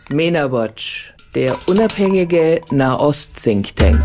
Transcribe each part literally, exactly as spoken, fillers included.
MENA Watch, der unabhängige Nahost-Think Tank.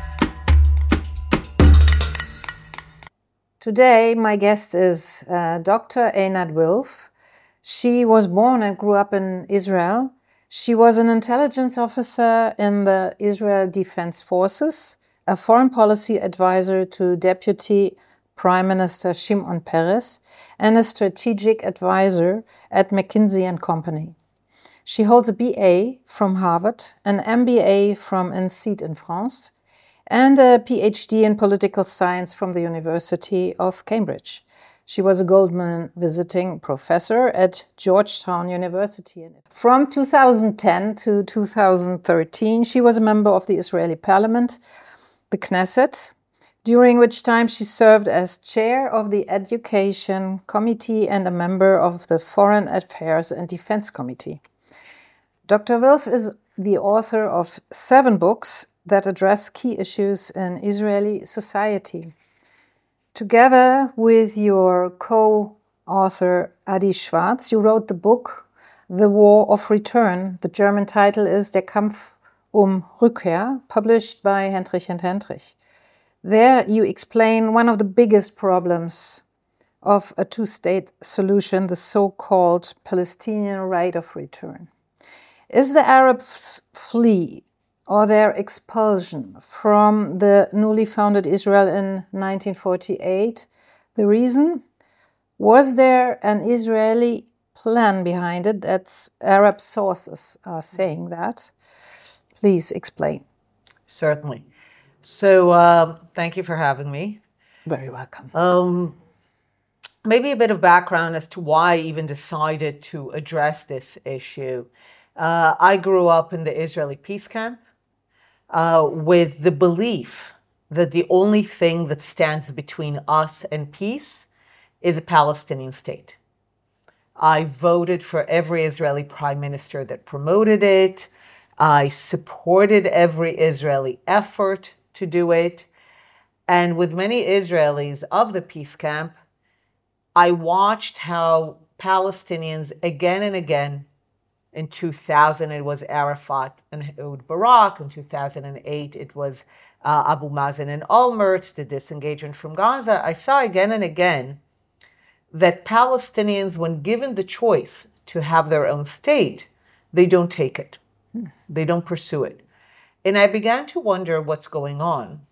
Today, my guest is uh, Doctor Einat Wilf. She was born and grew up in Israel. She was an intelligence officer in the Israel Defense Forces, a foreign policy advisor to Deputy Prime Minister Shimon Peres, and a strategic advisor at McKinsey and Company. She holds a B A from Harvard, an M B A from I N S E E D in France, and a P H D in political science from the University of Cambridge. She was a Goldman visiting professor at Georgetown University. From two thousand ten to two thousand thirteen, she was a member of the Israeli parliament, the Knesset, during which time she served as chair of the Education Committee and a member of the Foreign Affairs and Defense Committee. Doctor Wilf is the author of seven books that address key issues in Israeli society. Together with your co-author Adi Schwartz, you wrote the book The War of Return. The German title is Der Kampf um Rückkehr, published by Hendrich and Hendrich. There you explain one of the biggest problems of a two-state solution, the so-called Palestinian right of return. Is the Arabs' flee or their expulsion from the newly founded Israel in nineteen forty-eight the reason? Was there an Israeli plan behind it? That's Arab sources are saying that. Please explain. Certainly. So uh, thank you for having me. Very welcome. Um, maybe a bit of background as to why I even decided to address this issue. Uh, I grew up in the Israeli peace camp uh, with the belief that the only thing that stands between us and peace is a Palestinian state. I voted for every Israeli prime minister that promoted it. I supported every Israeli effort to do it. And with many Israelis of the peace camp, I watched how Palestinians again and again, in two thousand, it was Arafat and Ehud Barak. In two thousand eight, it was uh, Abu Mazen and Olmert, the disengagement from Gaza. I saw again and again that Palestinians, when given the choice to have their own state, they don't take it. They don't pursue it. And I began to wonder what's going on.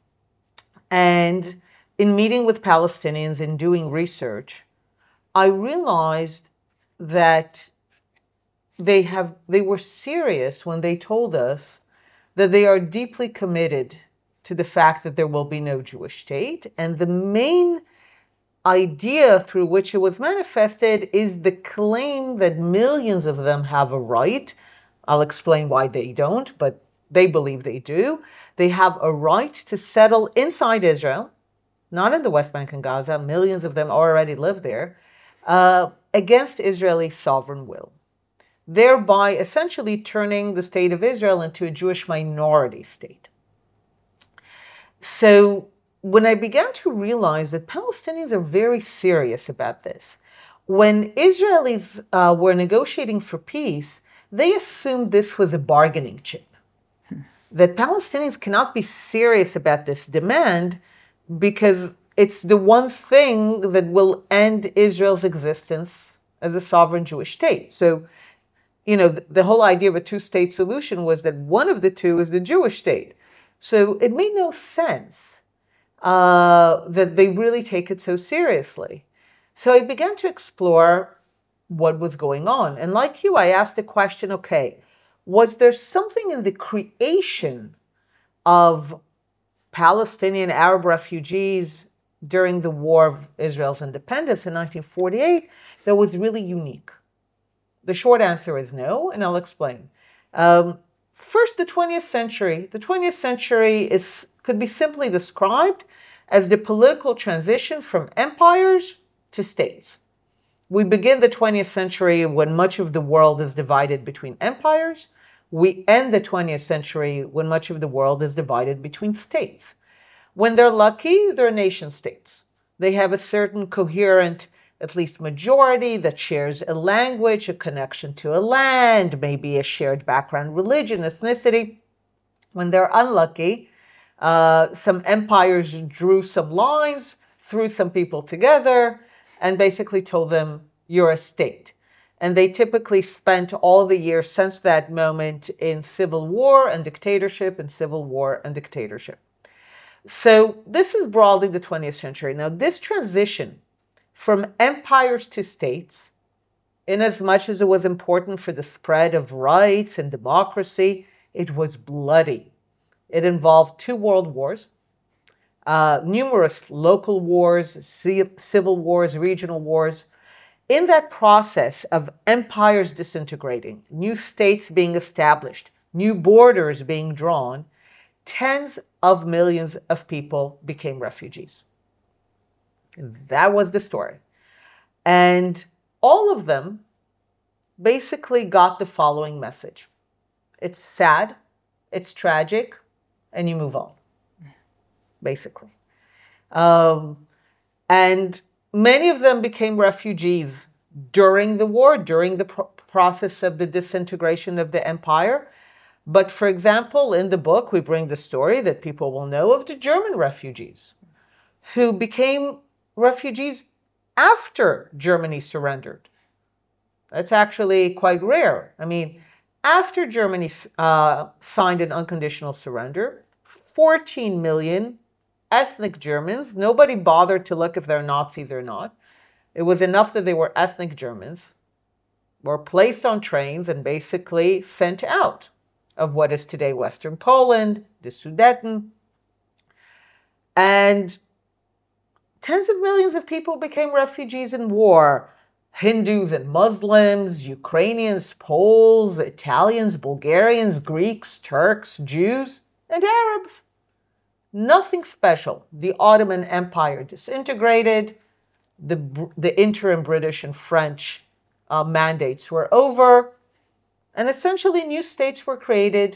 And in meeting with Palestinians and doing research, I realized that They have. They were serious when they told us that they are deeply committed to the fact that there will be no Jewish state. And the main idea through which it was manifested is the claim that millions of them have a right. I'll explain why they don't, but they believe they do. They have a right to settle inside Israel, not in the West Bank and Gaza. Millions of them already live there, uh, against Israeli sovereign will, thereby essentially turning the state of Israel into a Jewish minority state. So when I began to realize that Palestinians are very serious about this, when Israelis uh, were negotiating for peace, they assumed this was a bargaining chip, hmm. that Palestinians cannot be serious about this demand because it's the one thing that will end Israel's existence as a sovereign Jewish state. So You know, the, the whole idea of a two-state solution was that one of the two is the Jewish state. So it made no sense uh, that they really take it so seriously. So I began to explore what was going on. And like you, I asked the question, okay, was there something in the creation of Palestinian Arab refugees during the War of Israel's independence in nineteen forty-eight that was really unique? The short answer is no, and I'll explain. Um, first, the twentieth century. The twentieth century is could be simply described as the political transition from empires to states. We begin the twentieth century when much of the world is divided between empires. We end the twentieth century when much of the world is divided between states. When they're lucky, they're nation states. They have a certain coherent at least majority, that shares a language, a connection to a land, maybe a shared background, religion, ethnicity. When they're unlucky, uh, some empires drew some lines, threw some people together, and basically told them, you're a state. And they typically spent all the years since that moment in civil war and dictatorship, and civil war and dictatorship. So this is broadly the twentieth century. Now, this transition from empires to states, in as much as it was important for the spread of rights and democracy, it was bloody. It involved two world wars, uh, numerous local wars, civil wars, regional wars. In that process of empires disintegrating, new states being established, new borders being drawn, tens of millions of people became refugees. That was the story. And all of them basically got the following message. It's sad, it's tragic, and you move on, basically. Um, and many of them became refugees during the war, during the pro- process of the disintegration of the empire. But for example, in the book, we bring the story that people will know of the German refugees who became refugees after Germany surrendered. That's actually quite rare. I mean, after Germany uh, signed an unconditional surrender, fourteen million ethnic Germans, nobody bothered to look if they're Nazis or not. It was enough that they were ethnic Germans, were placed on trains and basically sent out of what is today Western Poland, the Sudeten. And tens of millions of people became refugees in war. Hindus and Muslims, Ukrainians, Poles, Italians, Bulgarians, Greeks, Turks, Jews, and Arabs. Nothing special. The Ottoman Empire disintegrated. The, the interim British and French uh, mandates were over. And essentially new states were created.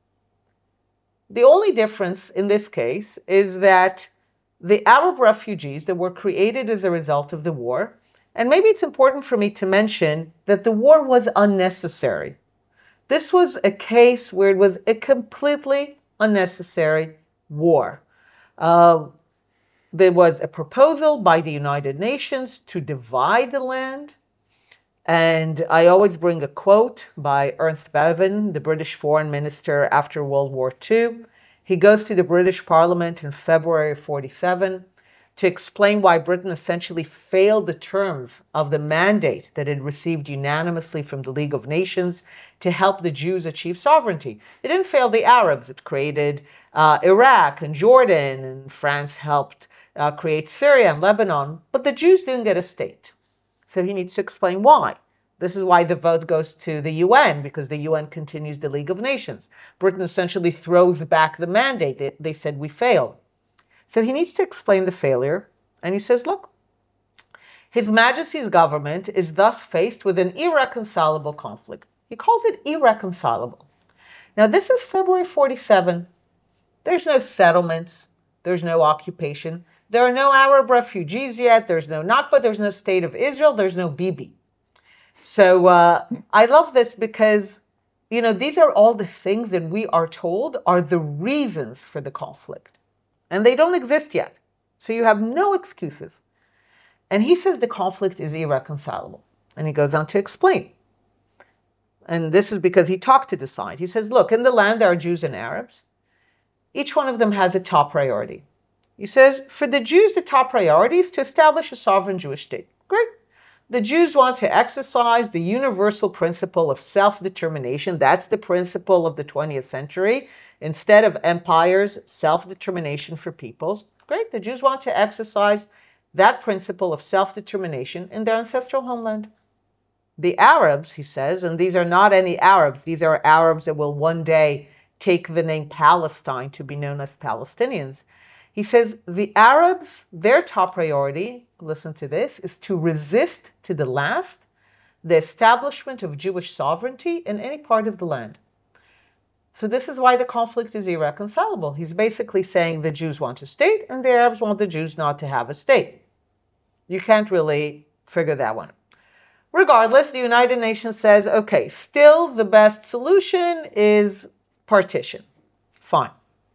The only difference in this case is that the Arab refugees that were created as a result of the war, and maybe it's important for me to mention that the war was unnecessary. This was a case where it was a completely unnecessary war. Uh, there was a proposal by the United Nations to divide the land. And I always bring a quote by Ernst Bevin, the British foreign minister after World War Two. He goes to the British Parliament in February of forty-seven to explain why Britain essentially failed the terms of the mandate that it received unanimously from the League of Nations to help the Jews achieve sovereignty. It didn't fail the Arabs. It created uh, Iraq and Jordan, and France helped uh, create Syria and Lebanon, but the Jews didn't get a state. So he needs to explain why. This is why the vote goes to the U N, because the U N continues the League of Nations. Britain essentially throws back the mandate. They, they said we failed. So he needs to explain the failure. And he says, look, His Majesty's government is thus faced with an irreconcilable conflict. He calls it irreconcilable. Now, this is February forty-seven. There's no settlements. There's no occupation. There are no Arab refugees yet. There's no Nakba. There's no state of Israel. There's no Bibi. So uh, I love this because, you know, these are all the things that we are told are the reasons for the conflict. And they don't exist yet. So you have no excuses. And he says the conflict is irreconcilable. And he goes on to explain. And this is because he talked to the side. He says, look, in the land there are Jews and Arabs. Each one of them has a top priority. He says, for the Jews, the top priority is to establish a sovereign Jewish state. Great. The Jews want to exercise the universal principle of self-determination. That's the principle of the twentieth century. Instead of empires, self-determination for peoples. Great. The Jews want to exercise that principle of self-determination in their ancestral homeland. The Arabs, he says, and these are not any Arabs. These are Arabs that will one day take the name Palestine to be known as Palestinians. He says the Arabs, their top priority, listen to this, is to resist to the last the establishment of Jewish sovereignty in any part of the land. So this is why the conflict is irreconcilable. He's basically saying the Jews want a state and the Arabs want the Jews not to have a state. You can't really figure that one. Regardless, the United Nations says, okay, still the best solution is partition. Fine.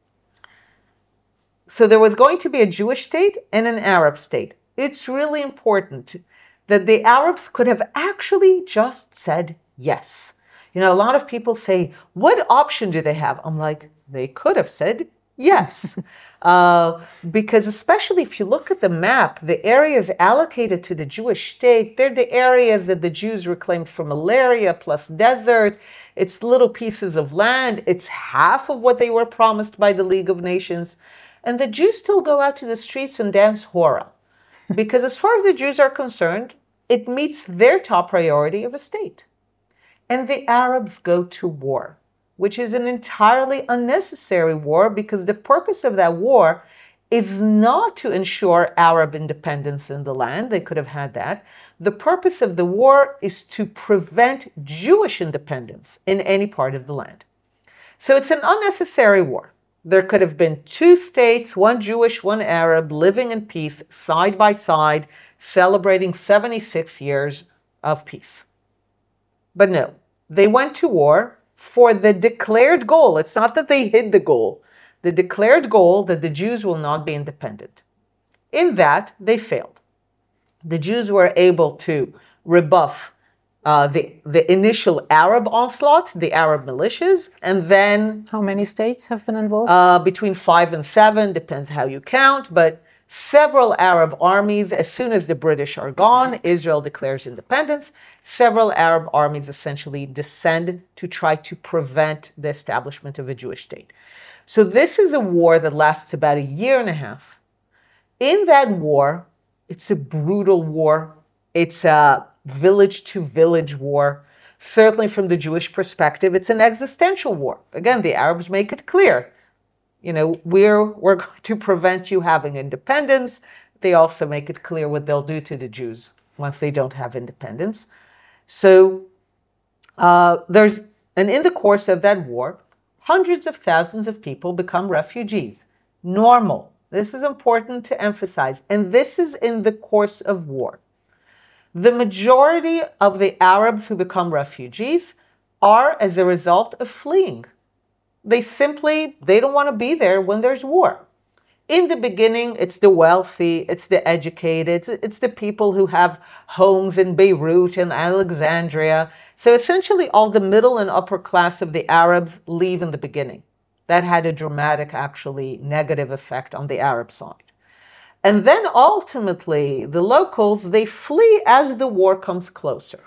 So there was going to be a Jewish state and an Arab state. It's really important that the Arabs could have actually just said yes. You know, a lot of people say, what option do they have? I'm like, they could have said yes. uh, because especially if you look at the map, the areas allocated to the Jewish state, they're the areas that the Jews reclaimed from malaria plus desert. It's little pieces of land. It's half of what they were promised by the League of Nations. And the Jews still go out to the streets and dance hora. Because as far as the Jews are concerned, it meets their top priority of a state. And the Arabs go to war, which is an entirely unnecessary war because the purpose of that war is not to ensure Arab independence in the land. They could have had that. The purpose of the war is to prevent Jewish independence in any part of the land. So it's an unnecessary war. There could have been two states, one Jewish, one Arab, living in peace, side by side, celebrating seventy-six years of peace. But no, they went to war for the declared goal. It's not that they hid the goal. The declared goal that the Jews will not be independent. In that, they failed. The Jews were able to rebuff uh, the, the initial Arab onslaught, the Arab militias, and then... How many states have been involved? Uh, between five and seven, depends how you count, but several Arab armies, as soon as the British are gone, Israel declares independence. Several Arab armies essentially descend to try to prevent the establishment of a Jewish state. So this is a war that lasts about a year and a half. In that war, it's a brutal war. It's a village-to-village war. Certainly from the Jewish perspective, it's an existential war. Again, the Arabs make it clear. You know, we're, we're going to prevent you having independence. They also make it clear what they'll do to the Jews once they don't have independence. So uh, there's, and in the course of that war, hundreds of thousands of people become refugees. Normal. This is important to emphasize. And this is in the course of war. The majority of the Arabs who become refugees are as a result of fleeing. They simply, they don't want to be there when there's war. In the beginning, it's the wealthy, it's the educated, it's, it's the people who have homes in Beirut and Alexandria. So essentially all the middle and upper class of the Arabs leave in the beginning. That had a dramatic, actually negative effect on the Arab side. And then ultimately, the locals, they flee as the war comes closer.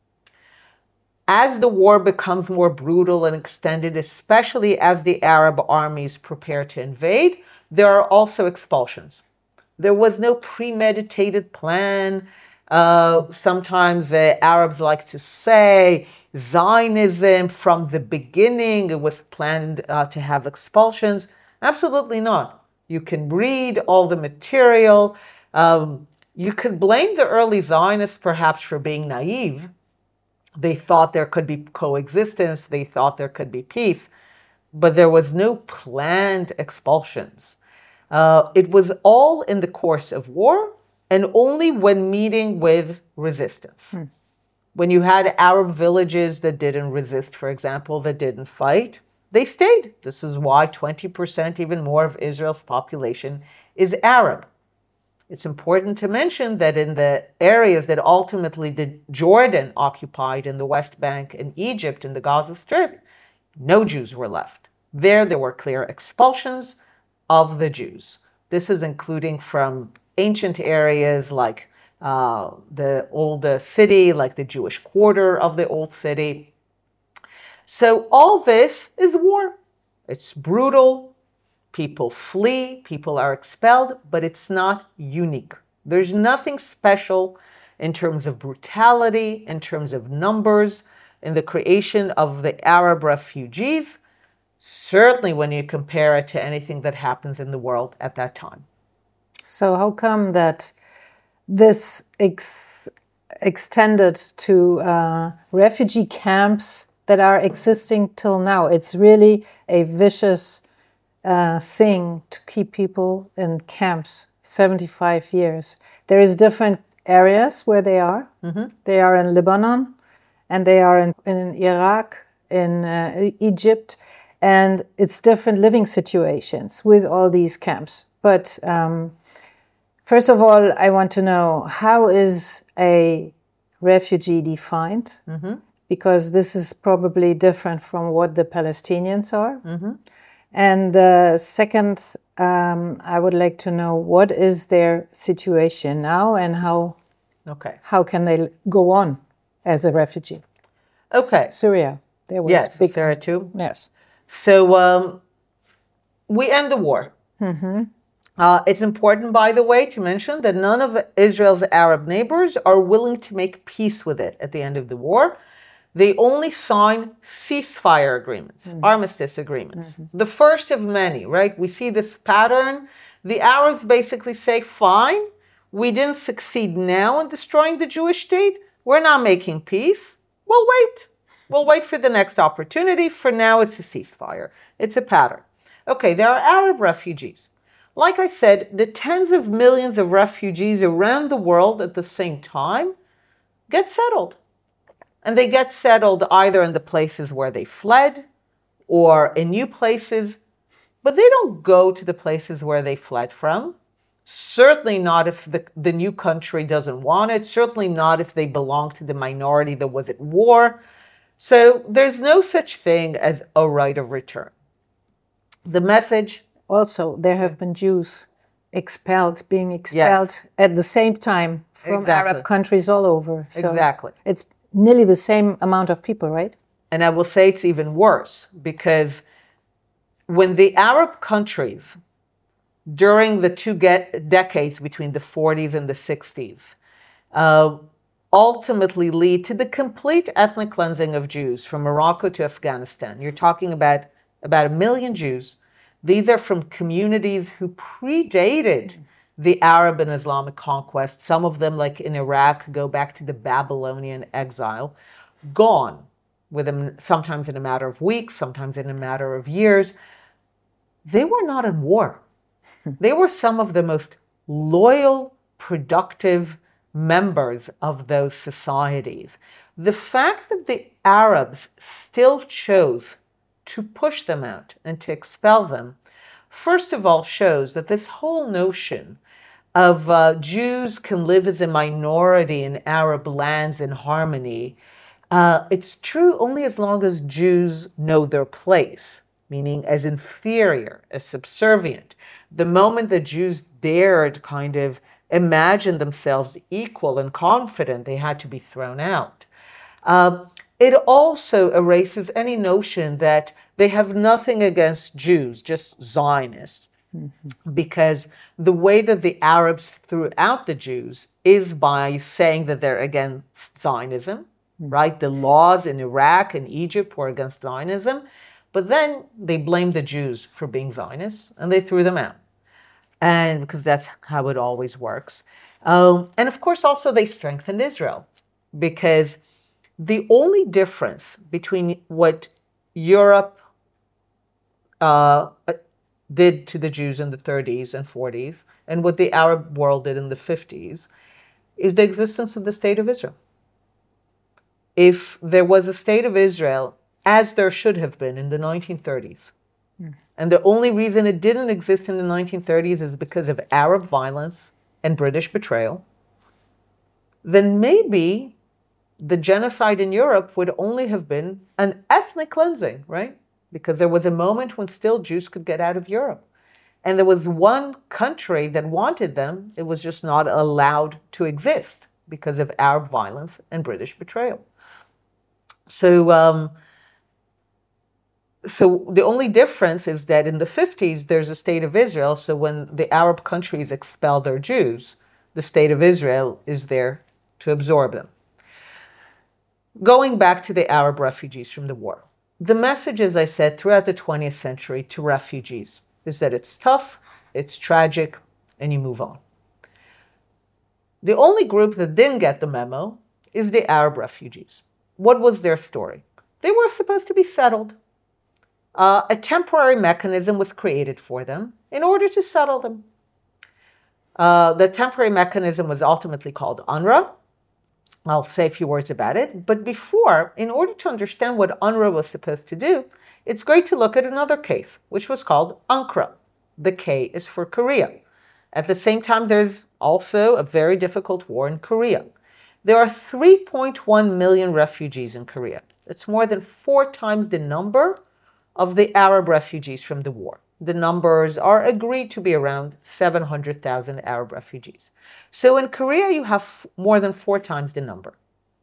As the war becomes more brutal and extended, especially as the Arab armies prepare to invade, there are also expulsions. There was no premeditated plan. Uh, sometimes the Arabs like to say Zionism from the beginning, it was planned uh, to have expulsions. Absolutely not. You can read all the material. Um, you could blame the early Zionists perhaps for being naive. They thought there could be coexistence. They thought there could be peace. But there was no planned expulsions. Uh, it was all in the course of war and only when meeting with resistance. Hmm. When you had Arab villages that didn't resist, for example, that didn't fight, they stayed. This is why twenty percent, even more, of Israel's population is Arab. It's important to mention that in the areas that ultimately the Jordan occupied in the West Bank and Egypt in the Gaza Strip, no Jews were left. There, there were clear expulsions of the Jews. This is including from ancient areas like uh, the old uh, city, like the Jewish quarter of the old city. So all this is war. It's brutal. People flee, people are expelled, but it's not unique. There's nothing special in terms of brutality, in terms of numbers, in the creation of the Arab refugees, certainly when you compare it to anything that happens in the world at that time. So how come that this ex extended to uh, refugee camps that are existing till now? It's really a vicious uh, thing to keep people in camps, seventy-five years. There is different areas where they are. Mm-hmm. They are in Lebanon, and they are in, in Iraq, in uh, Egypt, and it's different living situations with all these camps. But um, first of all, I want to know, how is a refugee defined? Mm-hmm. Because this is probably different from what the Palestinians are. Mm-hmm. And uh, second, um, I would like to know, what is their situation now, and how okay. how can they go on as a refugee? Okay. S- Syria. There was yes, big... Syria too. Yes. So um, we end the war. Mm-hmm. Uh, it's important, by the way, to mention that none of Israel's Arab neighbors are willing to make peace with it at the end of the war. They only sign ceasefire agreements, mm-hmm. armistice agreements. Mm-hmm. The first of many, right? We see this pattern. The Arabs basically say, fine, we didn't succeed now in destroying the Jewish state. We're not making peace. We'll wait. We'll wait for the next opportunity. For now, it's a ceasefire. It's a pattern. Okay, there are Arab refugees. Like I said, the tens of millions of refugees around the world at the same time get settled. And they get settled either in the places where they fled or in new places, but they don't go to the places where they fled from. Certainly not if the, the new country doesn't want it. Certainly not if they belong to the minority that was at war. So there's no such thing as a right of return. The message... Also, there have been Jews expelled, being expelled yes. at the same time from exactly. Arab countries all over. So exactly. It's nearly the same amount of people, right? And I will say it's even worse, because when the Arab countries, during the two get- decades between the forties and the sixties, uh, ultimately lead to the complete ethnic cleansing of Jews from Morocco to Afghanistan. You're talking about about a million Jews. These are from communities who predated the Arab and Islamic conquest. Some of them, like in Iraq, go back to the Babylonian exile. Gone, with them sometimes in a matter of weeks, sometimes in a matter of years. They were not in war. They were some of the most loyal, productive members of those societies. The fact that the Arabs still chose to push them out and to expel them, first of all, shows that this whole notion of uh, Jews can live as a minority in Arab lands in harmony, uh, it's true only as long as Jews know their place, meaning as inferior, as subservient. The moment that Jews dared kind of imagine themselves equal and confident, they had to be thrown out. Uh, It also erases any notion that they have nothing against Jews, just Zionists. Mm-hmm. Because the way that the Arabs threw out the Jews is by saying that they're against Zionism, mm-hmm. right? The laws in Iraq and Egypt were against Zionism. But then they blamed the Jews for being Zionists, and they threw them out. And because that's how it always works. Um, and of course, also they strengthened Israel, because the only difference between what Europe uh, did to the Jews in the thirties and forties and what the Arab world did in the fifties is the existence of the State of Israel. If there was a State of Israel, as there should have been in the nineteen thirties, mm. and the only reason it didn't exist in the nineteen thirties is because of Arab violence and British betrayal, then maybe the genocide in Europe would only have been an ethnic cleansing, right? Because there was a moment when still Jews could get out of Europe. And there was one country that wanted them. It was just not allowed to exist because of Arab violence and British betrayal. So, um, so the only difference is that in the fifties, there's a State of Israel. So when the Arab countries expel their Jews, the State of Israel is there to absorb them. Going back to the Arab refugees from the war, the message, as I said, throughout the twentieth century to refugees is that it's tough, it's tragic, and you move on. The only group that didn't get the memo is the Arab refugees. What was their story? They were supposed to be settled. Uh, a temporary mechanism was created for them in order to settle them. Uh, the temporary mechanism was ultimately called UNRWA. I'll say a few words about it. But before, in order to understand what UNRWA was supposed to do, it's great to look at another case, which was called UNCRA. The K is for Korea. At the same time, there's also a very difficult war in Korea. There are three point one million refugees in Korea. It's more than four times the number of the Arab refugees from the war. The numbers are agreed to be around seven hundred thousand Arab refugees. So in Korea, you have more than four times the number.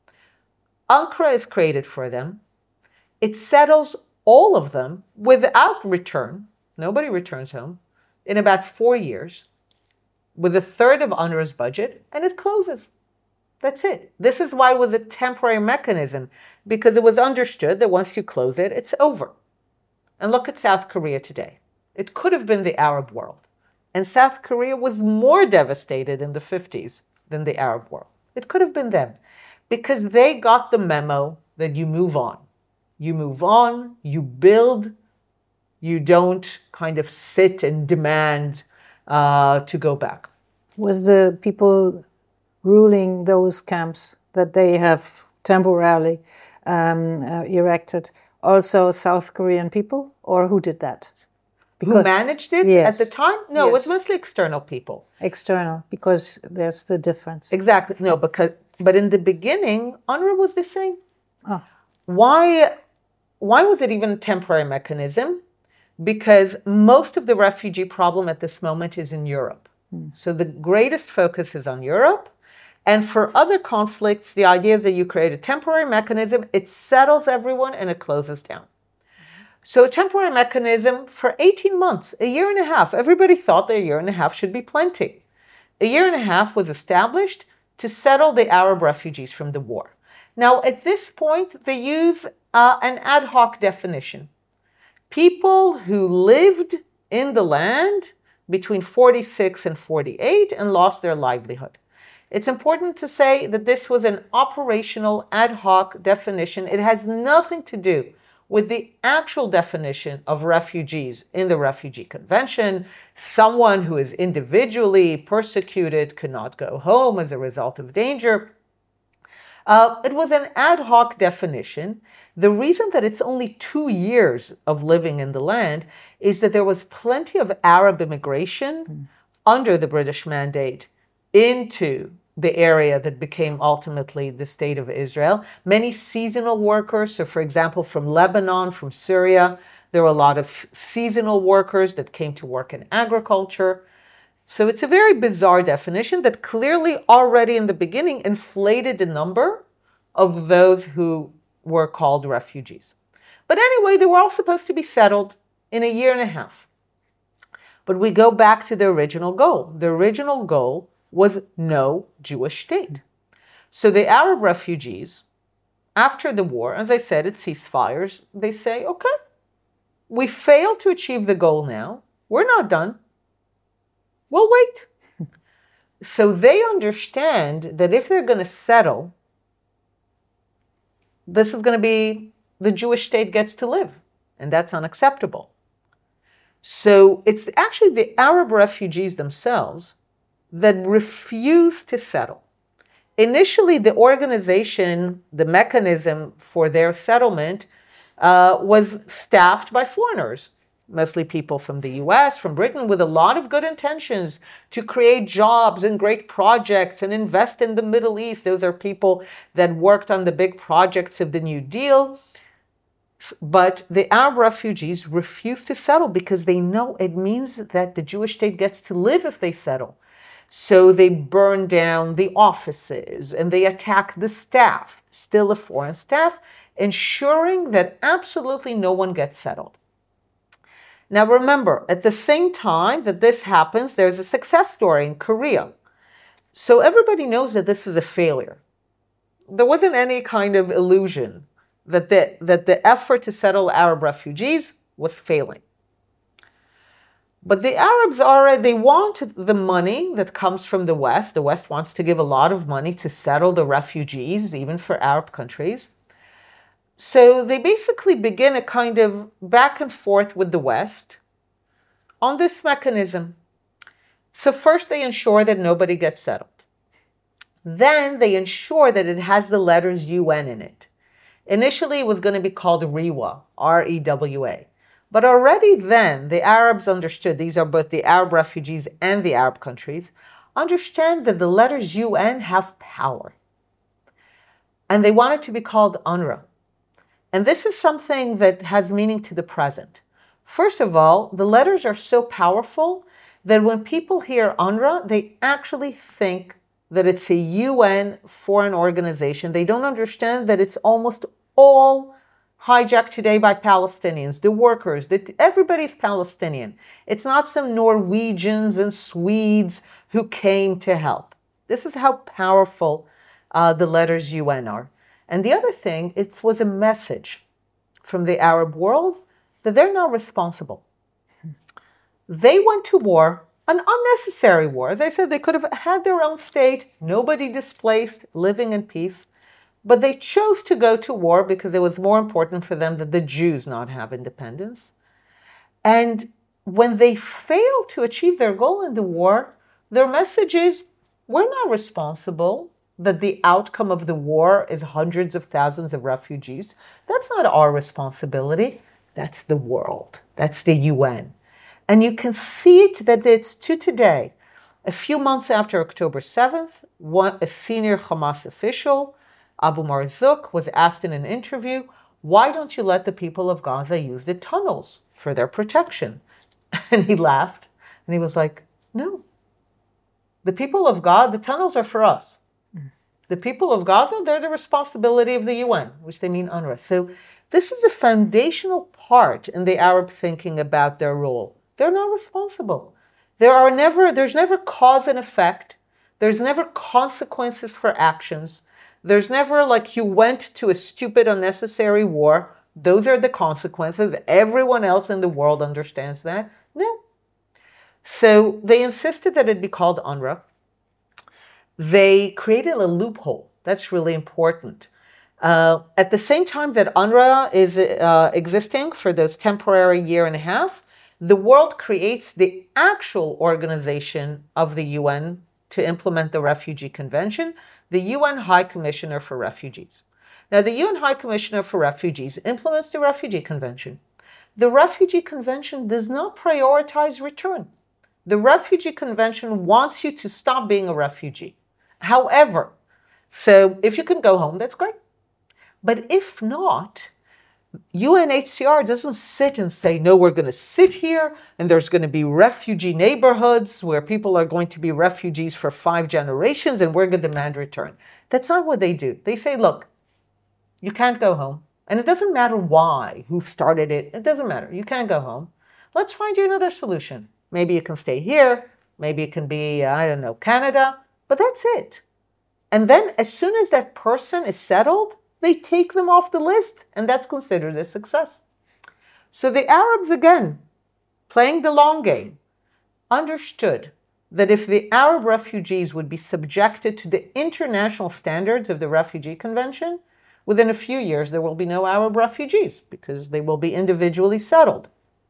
UNCRA is created for them. It settles all of them without return. Nobody returns home in about four years with a third of UNRWA's budget, and it closes. That's it. This is why it was a temporary mechanism, because it was understood that once you close it, it's over. And look at South Korea today. It could have been the Arab world. And South Korea was more devastated in the fifties than the Arab world. It could have been them, because they got the memo that you move on. You move on, you build, you don't kind of sit and demand uh, to go back. Was the people ruling those camps that they have temporarily um, uh, erected also South Korean people, or who did that? Because, who managed it yes. at the time? No, yes. it was mostly external people. External, because there's the difference. Exactly. No, because but in the beginning, UNRWA was the same. Oh. Why, why was it even a temporary mechanism? Because most of the refugee problem at this moment is in Europe. Hmm. So the greatest focus is on Europe. And for other conflicts, the idea is that you create a temporary mechanism, it settles everyone, and it closes down. So a temporary mechanism for eighteen months, a year and a half. Everybody thought that a year and a half should be plenty. A year and a half was established to settle the Arab refugees from the war. Now, at this point, they use uh, an ad hoc definition. People who lived in the land between forty-six and forty-eight and lost their livelihood. It's important to say that this was an operational ad hoc definition. It has nothing to do with the actual definition of refugees in the Refugee Convention. Someone who is individually persecuted cannot go home as a result of danger. Uh, it was an ad hoc definition. The reason that it's only two years of living in the land is that there was plenty of Arab immigration mm. under the British mandate into the area that became ultimately the State of Israel. Many seasonal workers, so for example, from Lebanon, from Syria, there were a lot of seasonal workers that came to work in agriculture. So it's a very bizarre definition that clearly already in the beginning inflated the number of those who were called refugees. But anyway, they were all supposed to be settled in a year and a half. But we go back to the original goal. The original goal was no Jewish state. So the Arab refugees, after the war, as I said, it ceasefires, they say, okay, we failed to achieve the goal now. We're not done. We'll wait. So they understand that if they're going to settle, this is going to be the Jewish state gets to live, and that's unacceptable. So it's actually the Arab refugees themselves that refused to settle. Initially, the organization, the mechanism for their settlement uh, was staffed by foreigners, mostly people from the U S, from Britain, with a lot of good intentions to create jobs and great projects and invest in the Middle East. Those are people that worked on the big projects of the New Deal. But the Arab refugees refused to settle because they know it means that the Jewish state gets to live if they settle. So they burn down the offices and they attack the staff, still a foreign staff, ensuring that absolutely no one gets settled. Now remember, at the same time that this happens, there's a success story in Korea. So everybody knows that this is a failure. There wasn't any kind of illusion that the, that the effort to settle Arab refugees was failing. But the Arabs are, they want the money that comes from the West. The West wants to give a lot of money to settle the refugees, even for Arab countries. So they basically begin a kind of back and forth with the West on this mechanism. So first they ensure that nobody gets settled. Then they ensure that it has the letters U N in it. Initially, it was going to be called REWA, R E W A. But already then, the Arabs understood, these are both the Arab refugees and the Arab countries, understand that the letters U N have power. And they want it to be called UNRWA. And this is something that has meaning to the present. First of all, the letters are so powerful that when people hear UNRWA, they actually think that it's a U N foreign organization. They don't understand that it's almost all hijacked today by Palestinians, the workers, that everybody's Palestinian. It's not some Norwegians and Swedes who came to help. This is how powerful uh, the letters U N are. And the other thing, it was a message from the Arab world that they're not responsible. They went to war, an unnecessary war. As I said, they could have had their own state, nobody displaced, living in peace. But they chose to go to war because it was more important for them that the Jews not have independence. And when they failed to achieve their goal in the war, their message is, we're not responsible that the outcome of the war is hundreds of thousands of refugees. That's not our responsibility. That's the world. That's the U N. And you can see it that it's to today. A few months after October seventh, one, a senior Hamas official, Abu Marzouk, was asked in an interview, why don't you let the people of Gaza use the tunnels for their protection? And he laughed and he was like, no. The people of Gaza, the tunnels are for us. The people of Gaza, they're the responsibility of the U N, which they mean UNRWA. So this is a foundational part in the Arab thinking about their role. They're not responsible. There are never, there's never cause and effect. There's never consequences for actions. There's never like you went to a stupid, unnecessary war. Those are the consequences. Everyone else in the world understands that. No. So they insisted that it be called UNRWA. They created a loophole. That's really important. Uh, at the same time that UNRWA is uh, existing for those temporary year and a half, the world creates the actual organization of the U N to implement the Refugee Convention, the U N High Commissioner for Refugees. Now, the U N High Commissioner for Refugees implements the Refugee Convention. The Refugee Convention does not prioritize return. The Refugee Convention wants you to stop being a refugee. However, so if you can go home, that's great. But if not, U N H C R doesn't sit and say, no, we're going to sit here and there's going to be refugee neighborhoods where people are going to be refugees for five generations and we're going to demand return. That's not what they do. They say, look, you can't go home. And it doesn't matter why, who started it. It doesn't matter. You can't go home. Let's find you another solution. Maybe you can stay here. Maybe it can be, I don't know, Canada. But that's it. And then as soon as that person is settled, they take them off the list, and that's considered a success. So the Arabs, again, playing the long game, understood that if the Arab refugees would be subjected to the international standards of the Refugee Convention, within a few years there will be no Arab refugees because they will be individually settled.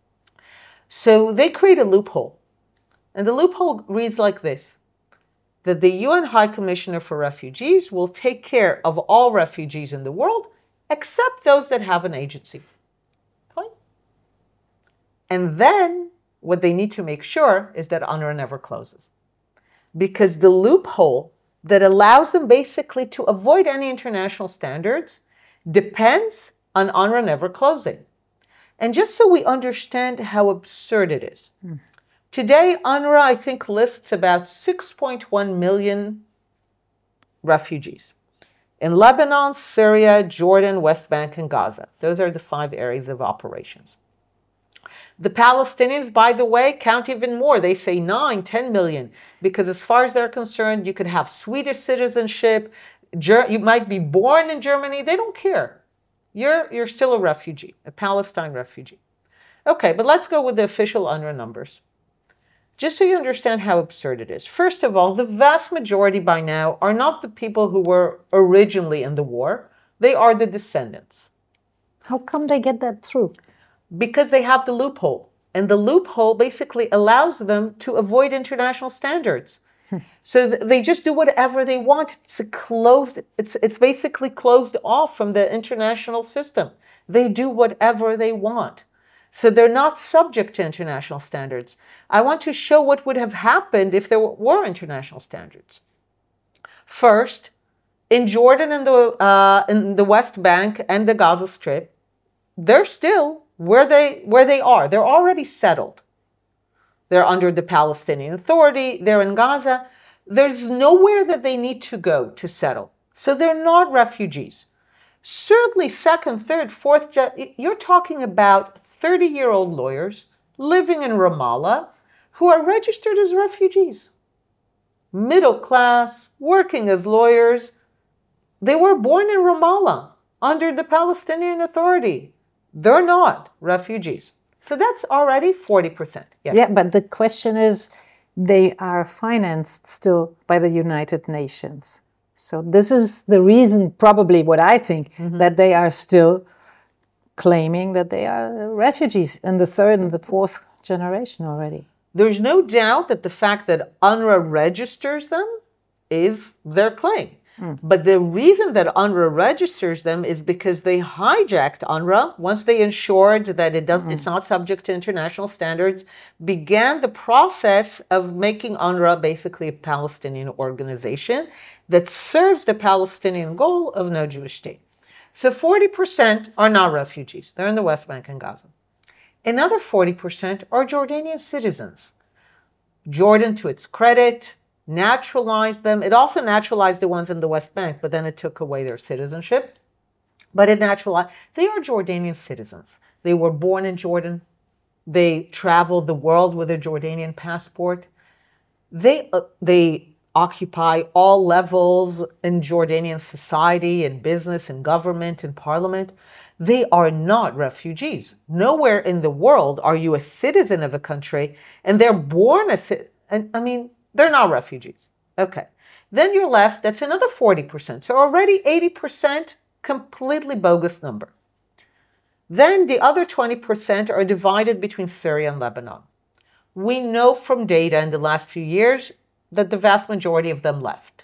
So they create a loophole. And the loophole reads like this, that the U N High Commissioner for Refugees will take care of all refugees in the world except those that have an agency. Fine. And then what they need to make sure is that UNRWA never closes. Because the loophole that allows them basically to avoid any international standards depends on UNRWA never closing. And just so we understand how absurd it is, mm. Today, UNRWA, I think, lists about six point one million refugees in Lebanon, Syria, Jordan, West Bank, and Gaza. Those are the five areas of operations. The Palestinians, by the way, count even more. They say nine, ten million, because as far as they're concerned, you could have Swedish citizenship, you might be born in Germany, they don't care. You're, you're still a refugee, a Palestine refugee. Okay, but let's go with the official UNRWA numbers. Just so you understand how absurd it is. First of all, the vast majority by now are not the people who were originally in the war. They are the descendants. How come they get that through? Because they have the loophole. And the loophole basically allows them to avoid international standards. So th- they just do whatever they want. It's a closed, it's, it's basically closed off from the international system. They do whatever they want. So they're not subject to international standards. I want to show what would have happened if there were international standards. First, in Jordan and the, uh, in the West Bank and the Gaza Strip, they're still where they, where they are. They're already settled. They're under the Palestinian Authority. They're in Gaza. There's nowhere that they need to go to settle. So they're not refugees. Certainly second, third, fourth, you're talking about thirty-year-old lawyers living in Ramallah who are registered as refugees. Middle class, working as lawyers. They were born in Ramallah under the Palestinian Authority. They're not refugees. So that's already forty percent. Yes. Yeah, but the question is, they are financed still by the United Nations. So this is the reason, probably what I think, mm-hmm. that they are still claiming that they are refugees in the third and the fourth generation already. There's no doubt that the fact that UNRWA registers them is their claim. Mm. But the reason that UNRWA registers them is because they hijacked UNRWA once they ensured that it does, mm. it's not subject to international standards, began the process of making UNRWA basically a Palestinian organization that serves the Palestinian goal of no Jewish state. So forty percent are not refugees. They're in the West Bank and Gaza. Another forty percent are Jordanian citizens. Jordan, to its credit, naturalized them. It also naturalized the ones in the West Bank, but then it took away their citizenship. But it naturalized. They are Jordanian citizens. They were born in Jordan. They traveled the world with a Jordanian passport. They, uh, they occupy all levels in Jordanian society, in business, in government, in parliament. They are not refugees. Nowhere in the world are you a citizen of a country and they're born a citizen. I mean, they're not refugees. Okay. Then you're left, that's another forty percent. So already eighty percent, completely bogus number. Then the other twenty percent are divided between Syria and Lebanon. We know from data in the last few years that the vast majority of them left.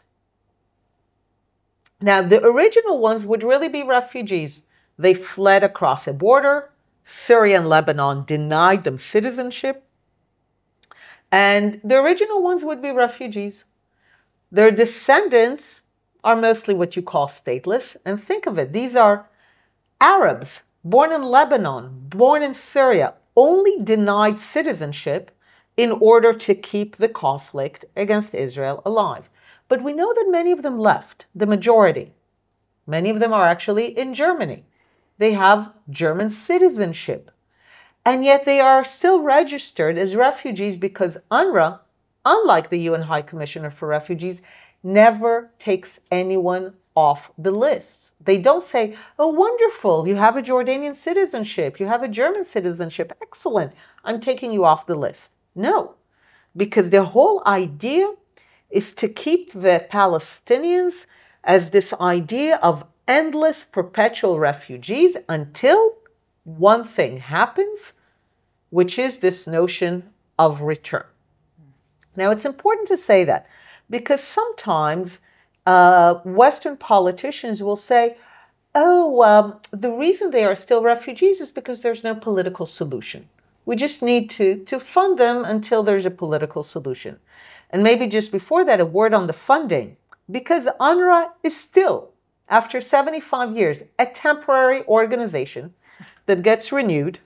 Now, the original ones would really be refugees. They fled across a border. Syria and Lebanon denied them citizenship. And the original ones would be refugees. Their descendants are mostly what you call stateless. And think of it, these are Arabs born in Lebanon, born in Syria, only denied citizenship in order to keep the conflict against Israel alive. But we know that many of them left, the majority. Many of them are actually in Germany. They have German citizenship. And yet they are still registered as refugees because UNRWA, unlike the U N High Commissioner for Refugees, never takes anyone off the lists. They don't say, oh, wonderful, you have a Jordanian citizenship, you have a German citizenship, excellent, I'm taking you off the list. No, because the whole idea is to keep the Palestinians as this idea of endless, perpetual refugees until one thing happens, which is this notion of return. Now, it's important to say that because sometimes uh, Western politicians will say, oh, um, the reason they are still refugees is because there's no political solution. We just need to, to fund them until there's a political solution. And maybe just before that, a word on the funding, because UNRWA is still, after seventy-five years, a temporary organization that gets renewed.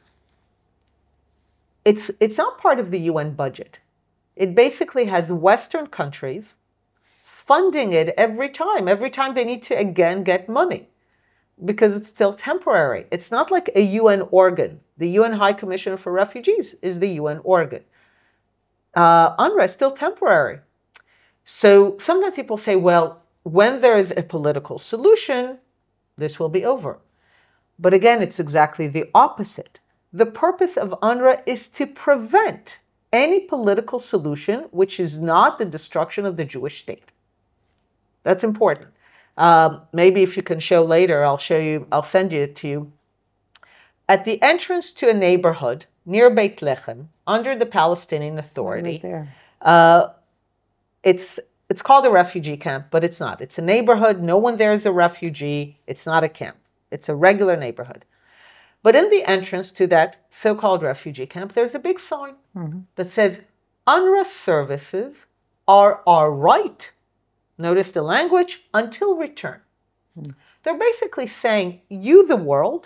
It's, it's not part of the U N budget. It basically has Western countries funding it every time, every time they need to again get money, because it's still temporary. It's not like a U N organ. The U N High Commissioner for Refugees is the U N organ. Uh, UNRWA is still temporary. So sometimes people say, well, when there is a political solution, this will be over. But again, it's exactly the opposite. The purpose of UNRWA is to prevent any political solution which is not the destruction of the Jewish state. That's important. Um, maybe if you can show later, I'll show you, I'll send it to you. at the entrance to a neighborhood near Beit Lechem, under the Palestinian I was Authority. there. Uh, it's it's called a refugee camp, but it's not. It's a neighborhood. No one there is a refugee. It's not a camp. It's a regular neighborhood. But in the entrance to that so-called refugee camp, there's a big sign mm-hmm. that says, UNRWA services are our right. Notice the language, until return. Mm-hmm. They're basically saying, you, the world,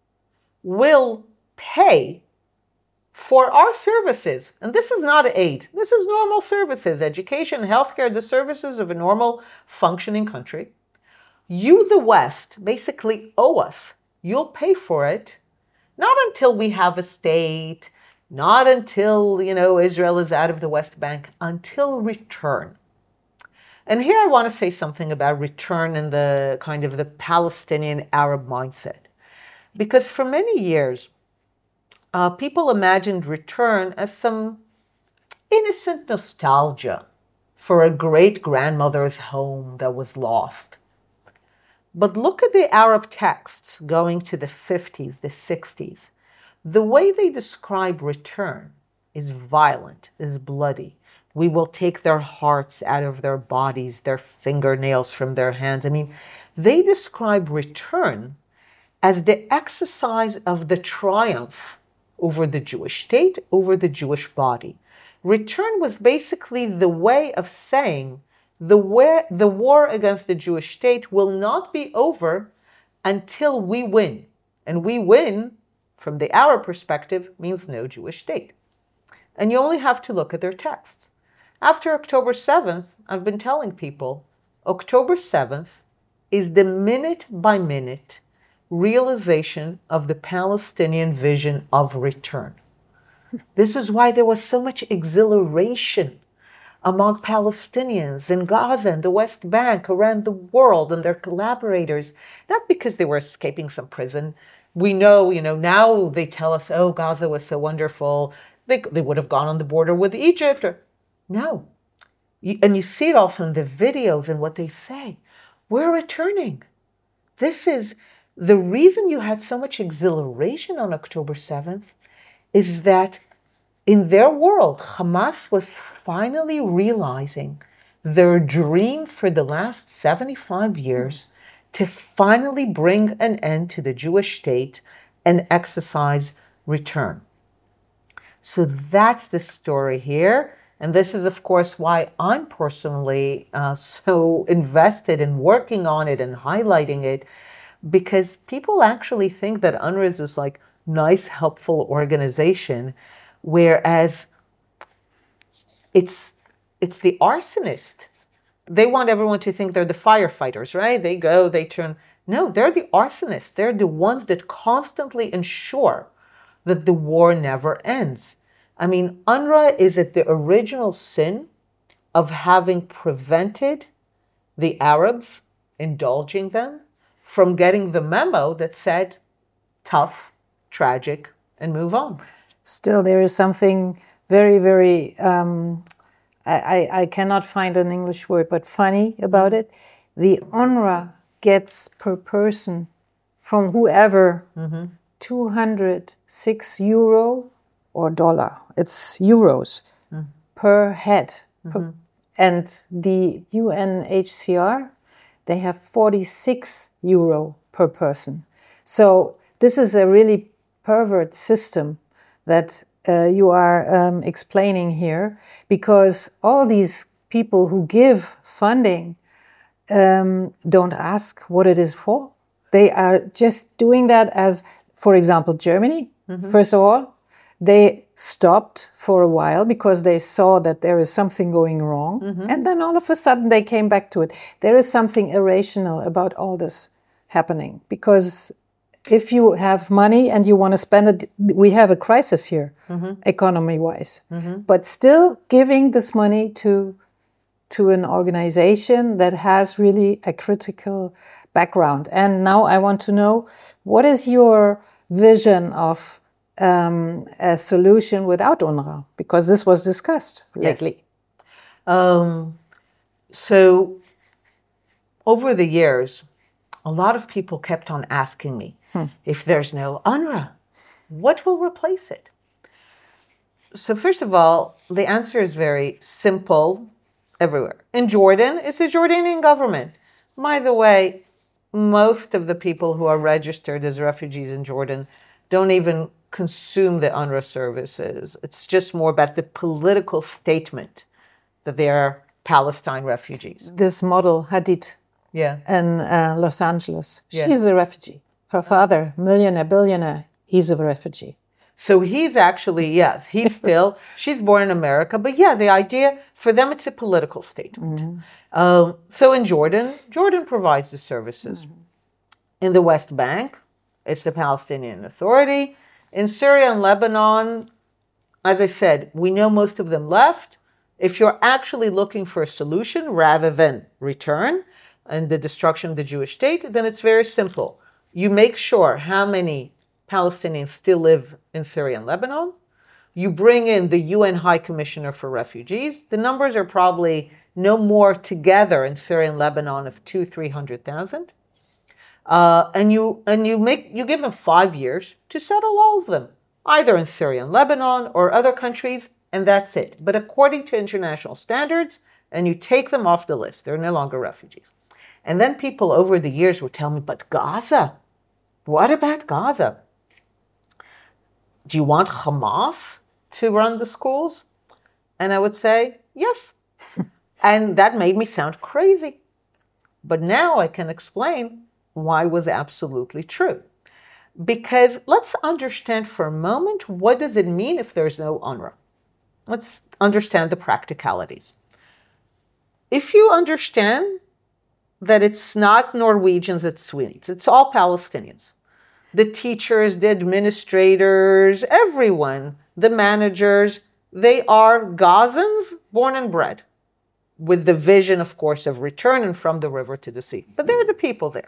will pay for our services. And this is not aid. This is normal services, education, healthcare, the services of a normal functioning country. You, the West, basically owe us. You'll pay for it, not until we have a state, not until, you know, Israel is out of the West Bank, until return. And here I want to say something about return in the kind of the Palestinian Arab mindset. Because for many years, uh, people imagined return as some innocent nostalgia for a great-grandmother's home that was lost. But look at the Arab texts going to the fifties, the sixties. The way they describe return is violent, is bloody. We will take their hearts out of their bodies, their fingernails from their hands. I mean, they describe return as the exercise of the triumph over the Jewish state, over the Jewish body. Return was basically the way of saying the way, the war against the Jewish state will not be over until we win. And we win, from the Arab perspective, means no Jewish state. And you only have to look at their texts. After October seventh, I've been telling people, October seventh is the minute-by-minute realization of the Palestinian vision of return. This is why there was so much exhilaration among Palestinians in Gaza and the West Bank, around the world, and their collaborators, not because they were escaping some prison. We know, you know, now they tell us, oh, Gaza was so wonderful. They, they would have gone on the border with Egypt. Or, no. You, and you see it also in the videos and what they say. We're returning. This is the reason you had so much exhilaration on October seventh is that in their world, Hamas was finally realizing their dream for the last seventy-five years to finally bring an end to the Jewish state and exercise return. So that's the story here. And this is, of course, why I'm personally uh, so invested in working on it and highlighting it, because people actually think that UNRWA is this like nice, helpful organization, whereas it's it's the arsonist. They want everyone to think they're the firefighters, right? They go, they turn. No, they're the arsonists. They're the ones that constantly ensure that the war never ends. I mean, UNRWA is at the original sin of having prevented the Arabs, indulging them, from getting the memo that said, tough, tragic, and move on. Still, there is something very, very, um, I, I, I cannot find an English word, but funny about it. The UNRWA gets per person from whoever mm-hmm. two hundred six euro or dollar. It's euros mm. per head. Mm-hmm. Per, and the U N H C R, they have forty-six euro per person. So this is a really pervert system that uh, you are um, explaining here, because all these people who give funding um, don't ask what it is for. They are just doing that as, for example, Germany, mm-hmm. first of all. They stopped for a while because they saw that there is something going wrong. Mm-hmm. And then all of a sudden they came back to it. There is something irrational about all this happening, because if you have money and you want to spend it, we have a crisis here, mm-hmm. economy-wise. Mm-hmm. But still giving this money to, to an organization that has really a critical background. And now I want to know, what is your vision of um, a solution without UNRWA? Because this was discussed lately. Yes. Um, so over the years, a lot of people kept on asking me, Hmm. if there's no UNRWA, What will replace it? So first of all, the answer is very simple everywhere. In Jordan, it's the Jordanian government. By the way, most of the people who are registered as refugees in Jordan don't even consume the UNRWA services. It's just more about the political statement that they are Palestine refugees. This model, Hadid, Yeah. in uh, Los Angeles, Yeah. she's a refugee. Her father, millionaire, billionaire, he's a refugee. So he's actually, yes, he's still, she's born in America, but yeah, the idea, for them, it's a political statement. Mm-hmm. Um, so in Jordan, Jordan provides the services. Mm-hmm. In the West Bank, it's the Palestinian Authority. In Syria and Lebanon, as I said, we know most of them left. If you're actually looking for a solution rather than return and the destruction of the Jewish state, then it's very simple. You make sure how many Palestinians still live in Syria and Lebanon. You bring in the U N High Commissioner for Refugees. The numbers are probably no more together in Syria and Lebanon of two, three hundred thousand. Uh, and you and you make you give them five years to settle all of them, either in Syria and Lebanon or other countries, and that's it. But according to international standards, and you take them off the list. They're no longer refugees. And then people over the years would tell me, but Gaza, what about Gaza? Do you want Hamas to run the schools? And I would say, yes. And that made me sound crazy. But now I can explain why it was absolutely true. Because let's understand for a moment, what does it mean if there's no UNRWA? Let's understand the practicalities. If you understand that it's not Norwegians, it's Swedes, it's all Palestinians. The teachers, the administrators, everyone, the managers, they are Gazans born and bred, with the vision, of course, of return and from the river to the sea. But they're the people there.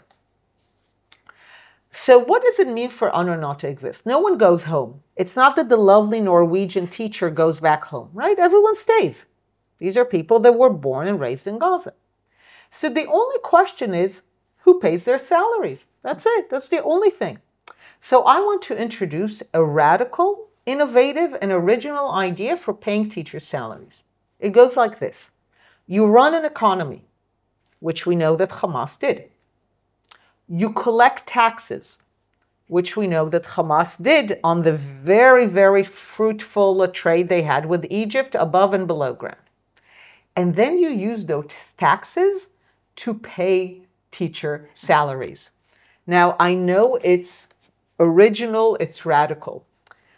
So what does it mean for UNRWA not to exist? No one goes home. It's not that the lovely Norwegian teacher goes back home, right? Everyone stays. These are people that were born and raised in Gaza. So the only question is, who pays their salaries? That's it. That's the only thing. So I want to introduce a radical, innovative, and original idea for paying teachers' salaries. It goes like this. You run an economy, which we know that Hamas did. You collect taxes, which we know that Hamas did on the very, very fruitful trade they had with Egypt above and below ground. And then you use those taxes to pay teacher salaries. Now, I know it's original, it's radical.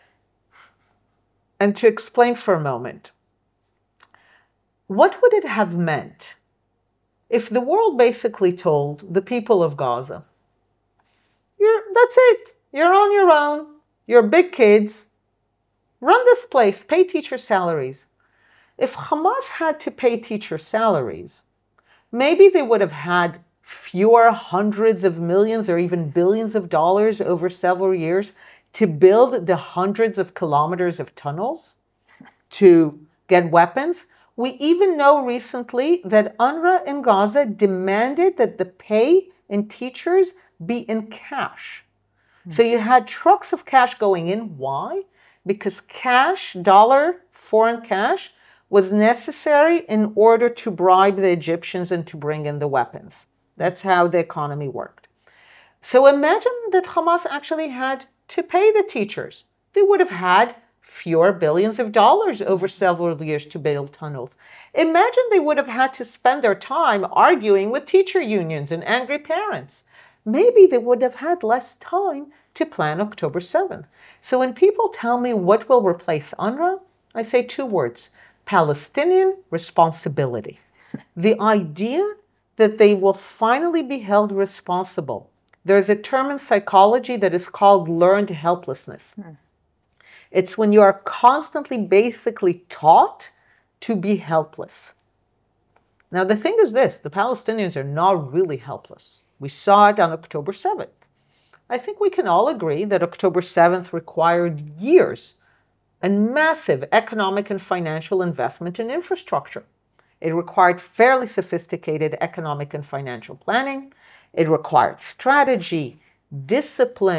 And to explain for a moment, what would it have meant if the world basically told the people of Gaza, You're, that's it, you're on your own, you're big kids, run this place, pay teacher salaries. If Hamas had to pay teacher salaries, maybe they would have had fewer hundreds of millions or even billions of dollars over several years to build the hundreds of kilometers of tunnels to get weapons. We even know recently that UNRWA in Gaza demanded that the pay in teachers be in cash. Mm. So you had trucks of cash going in. Why? Because cash, dollar, foreign cash, was necessary in order to bribe the Egyptians and to bring in the weapons. That's how the economy worked. So imagine that Hamas actually had to pay the teachers. They would have had fewer billions of dollars over several years to build tunnels. Imagine they would have had to spend their time arguing with teacher unions and angry parents. Maybe they would have had less time to plan October seventh. So when people tell me what will replace UNRWA, I say two words: Palestinian responsibility. The idea that they will finally be held responsible. There's a term in psychology that is called learned helplessness. Hmm. It's when you are constantly basically taught to be helpless. Now, the thing is this, the Palestinians are not really helpless. We saw it on October seventh. I think we can all agree that October seventh required years and massive economic and financial investment in infrastructure. It required fairly sophisticated economic and financial planning. It required strategy, discipline,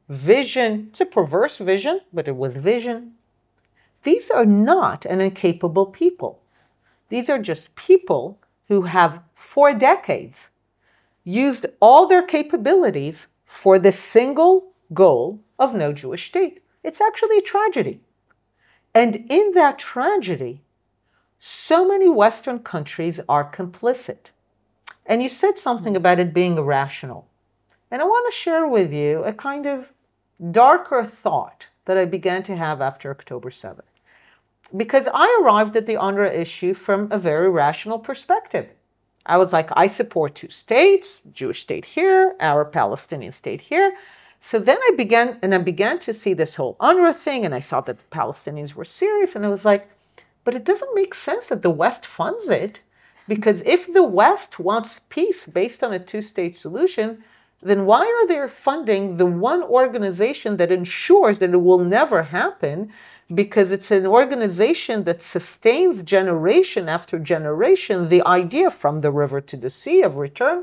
vision. It's a perverse vision, but it was vision. These are not an incapable people. These are just people who have, for decades, used all their capabilities for the single goal of no Jewish state. It's actually a tragedy. And in that tragedy, so many Western countries are complicit. And you said something about it being irrational. And I want to share with you a kind of darker thought that I began to have after October seventh. Because I arrived at the UNRWA issue from a very rational perspective. I was like, I support two states, Jewish state here, Arab Palestinian state here. So then I began, and I began to see this whole UNRWA thing, and I saw that the Palestinians were serious, and I was like, but it doesn't make sense that the West funds it, because if the West wants peace based on a two-state solution, then why are they funding the one organization that ensures that it will never happen? Because it's an organization that sustains generation after generation the idea from the river to the sea of return.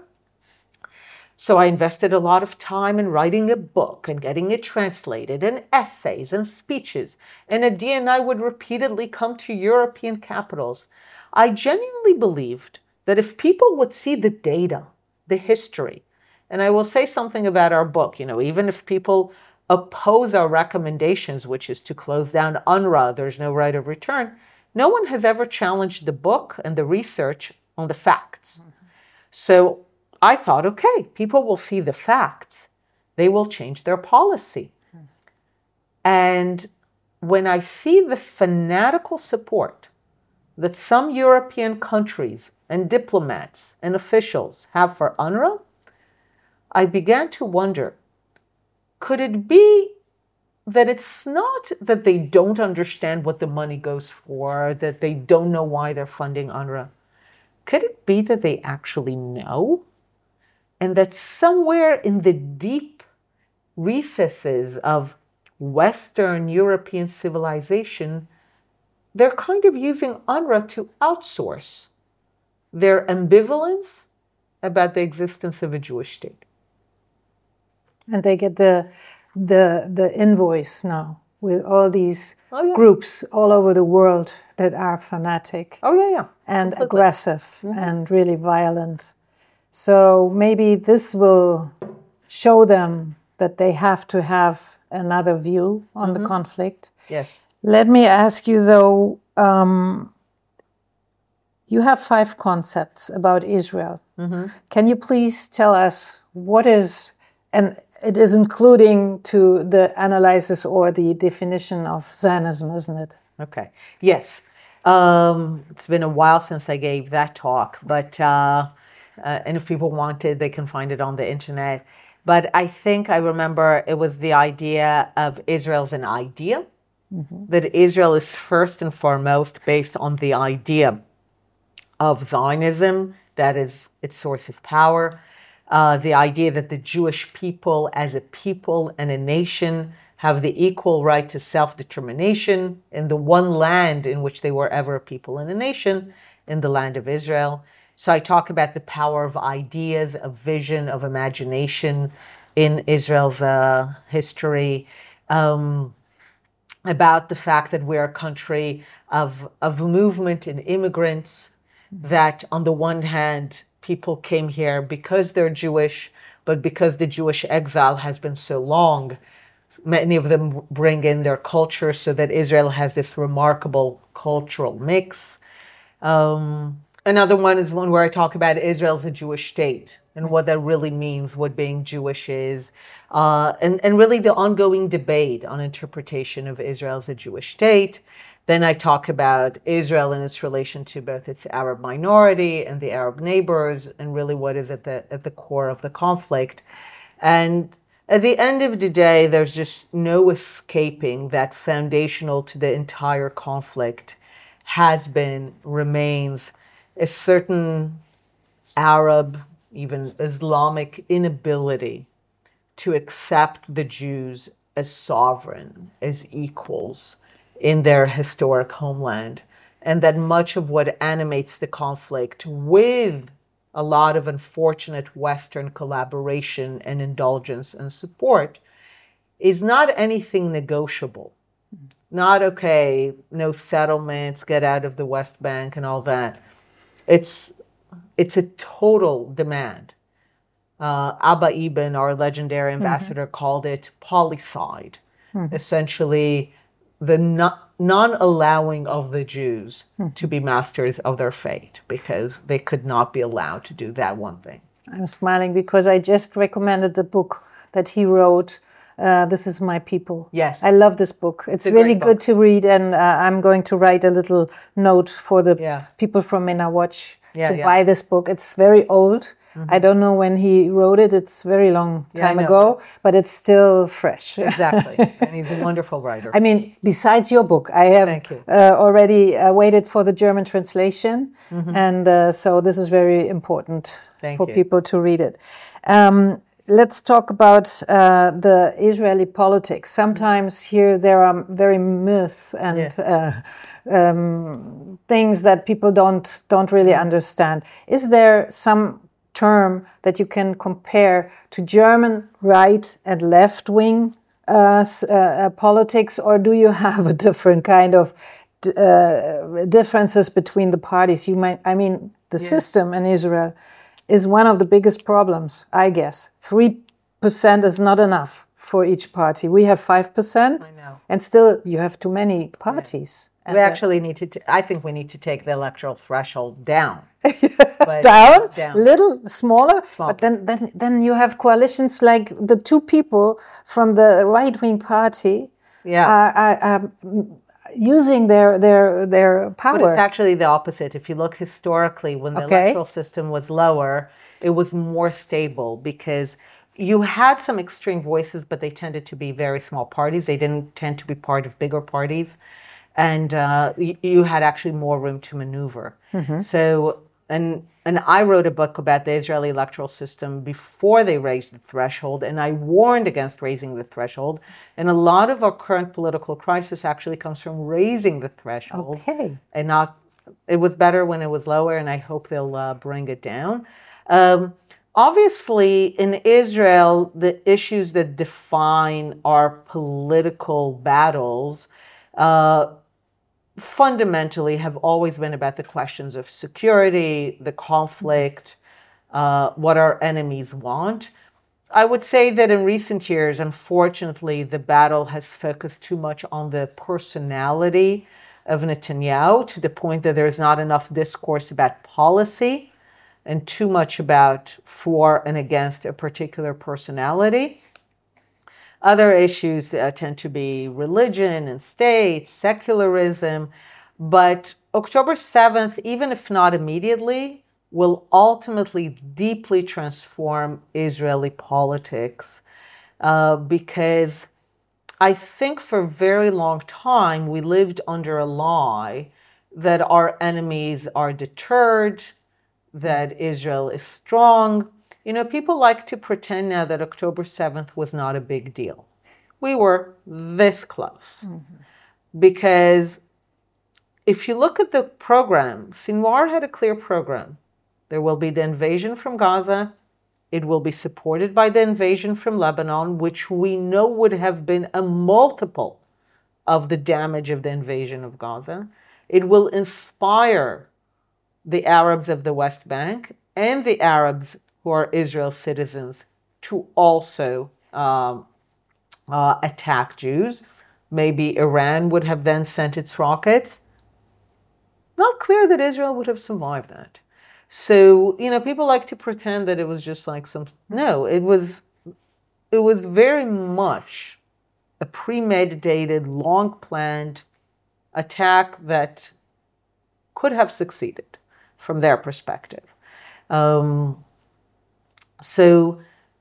So I invested a lot of time in writing a book and getting it translated, and essays and speeches. And Adi and I would repeatedly come to European capitals. I genuinely believed that if people would see the data, the history, and I will say something about our book, you know, even if people oppose our recommendations, which is to close down UNRWA, there's no right of return, no one has ever challenged the book and the research on the facts. Mm-hmm. So I thought, okay, people will see the facts. They will change their policy. Mm-hmm. And when I see the fanatical support that some European countries and diplomats and officials have for UNRWA, I began to wonder, could it be that it's not that they don't understand what the money goes for, that they don't know why they're funding UNRWA? Could it be that they actually know? And that somewhere in the deep recesses of Western European civilization, they're kind of using UNRWA to outsource their ambivalence about the existence of a Jewish state. And they get the the the invoice now with all these oh, yeah. groups all over the world that are fanatic. Oh yeah, yeah. And Completely. aggressive Mm-hmm. and really violent. So maybe this will show them that they have to have another view on mm-hmm. the conflict. Yes. Let me ask you though, um, you have five concepts about Israel. Mm-hmm. Can you please tell us what is, and it is including to the analysis or the definition of Zionism, isn't it? Okay. Yes. Um, it's been a while since I gave that talk, but uh, uh, and if people wanted, they can find it on the internet. But I think I remember it was the idea of Israel as an idea, mm-hmm. that Israel is first and foremost based on the idea of Zionism, that is its source of power. Uh, the idea that the Jewish people as a people and a nation have the equal right to self-determination in the one land in which they were ever a people and a nation, in the land of Israel. So I talk about the power of ideas, of vision, of imagination in Israel's uh, history, um, about the fact that we're a country of, of movement and immigrants, that on the one hand, people came here because they're Jewish, but because the Jewish exile has been so long, many of them bring in their culture so that Israel has this remarkable cultural mix. Um, another one is one where I talk about Israel as a Jewish state and what that really means, what being Jewish is, uh, and, and really the ongoing debate on interpretation of Israel as a Jewish state. Then I talk about Israel and its relation to both its Arab minority and the Arab neighbors, and really what is at the at the core of the conflict. And at the end of the day, there's just no escaping that foundational to the entire conflict has been, remains, a certain Arab, even Islamic inability to accept the Jews as sovereign, as equals in their historic homeland, and that much of what animates the conflict, with a lot of unfortunate Western collaboration and indulgence and support, is not anything negotiable. Not, okay, no settlements, get out of the West Bank and all that. It's, it's a total demand. Uh, Abba Eban, our legendary ambassador, mm-hmm. called it policide. Mm-hmm. Essentially, the no- non-allowing of the Jews mm-hmm. to be masters of their fate, because they could not be allowed to do that one thing. I'm smiling because I just recommended the book that he wrote, uh, This Is My People. Yes. I love this book. It's, it's really good to read, and uh, I'm going to write a little note for the yeah. people from MENA Watch yeah, to yeah. buy this book. It's very old. Mm-hmm. I don't know when he wrote it. It's a very long time yeah, ago, but it's still fresh. Exactly. And he's a wonderful writer. I mean, besides your book, I have uh, already uh, waited for the German translation. Mm-hmm. And uh, so this is very important Thank for you. people to read it. Um, let's talk about uh, the Israeli politics. Sometimes here there are very myths and yes. uh, um, things that people don't don't really understand. Is there some term that you can compare to German right and left wing uh, uh, politics, or do you have a different kind of uh, differences between the parties? You might, I mean, the yes. system in Israel is one of the biggest problems, I guess. Three percent is not enough for each party. We have five percent, and still you have too many parties. Yeah. We actually need to, t- I think we need to take the electoral threshold down. down, down, little smaller, Small. But then, then, then you have coalitions like the two people from the right-wing party yeah. are, are, are using their, their, their power. But it's actually the opposite. If you look historically, when the okay. electoral system was lower, it was more stable because you had some extreme voices, but they tended to be very small parties. They didn't tend to be part of bigger parties. And uh, you, you had actually more room to maneuver. Mm-hmm. So, and and I wrote a book about the Israeli electoral system before they raised the threshold, and I warned against raising the threshold. And a lot of our current political crisis actually comes from raising the threshold. Okay. And not, it was better when it was lower, and I hope they'll uh, bring it down. Um, obviously, in Israel, the issues that define our political battles uh, fundamentally have always been about the questions of security, the conflict, uh, what our enemies want. I would say that in recent years, unfortunately, the battle has focused too much on the personality of Netanyahu to the point that there's not enough discourse about policy and too much about for and against a particular personality. Other issues uh, tend to be religion and state, secularism, but October seventh, even if not immediately, will ultimately deeply transform Israeli politics uh, because I think for a very long time we lived under a lie that our enemies are deterred, that Israel is strong. You know, people like to pretend now that October seventh was not a big deal. We were this close. Mm-hmm. Because if you look at the program, Sinwar had a clear program. There will be the invasion from Gaza. It will be supported by the invasion from Lebanon, which we know would have been a multiple of the damage of the invasion of Gaza. It will inspire the Arabs of the West Bank and the Arabs who are Israel's citizens to also um, uh, attack Jews. Maybe Iran would have then sent its rockets. Not clear that Israel would have survived that. So, you know, people like to pretend that it was just like some... No, it was, it was very much a premeditated, long-planned attack that could have succeeded from their perspective. Um, So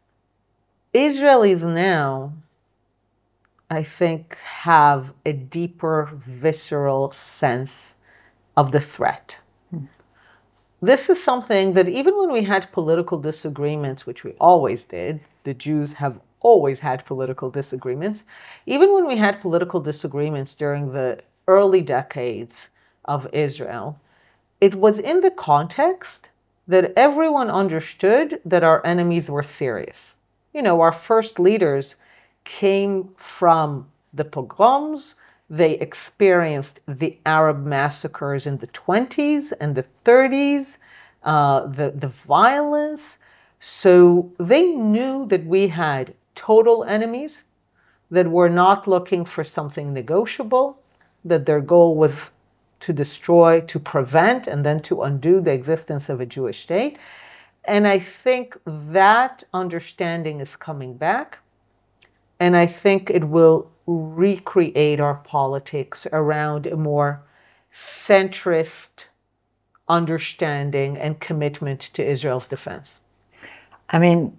Israelis now, I think, have a deeper, visceral sense of the threat. Hmm. This is something that even when we had political disagreements, which we always did, the Jews have always had political disagreements, even when we had political disagreements during the early decades of Israel, it was in the context that everyone understood that our enemies were serious. You know, our first leaders came from the pogroms. They experienced the Arab massacres in the twenties and the thirties, uh, the, the violence. So they knew that we had total enemies that were not looking for something negotiable, that their goal was to destroy, to prevent, and then to undo the existence of a Jewish state. And I think that understanding is coming back. And I think it will recreate our politics around a more centrist understanding and commitment to Israel's defense. I mean,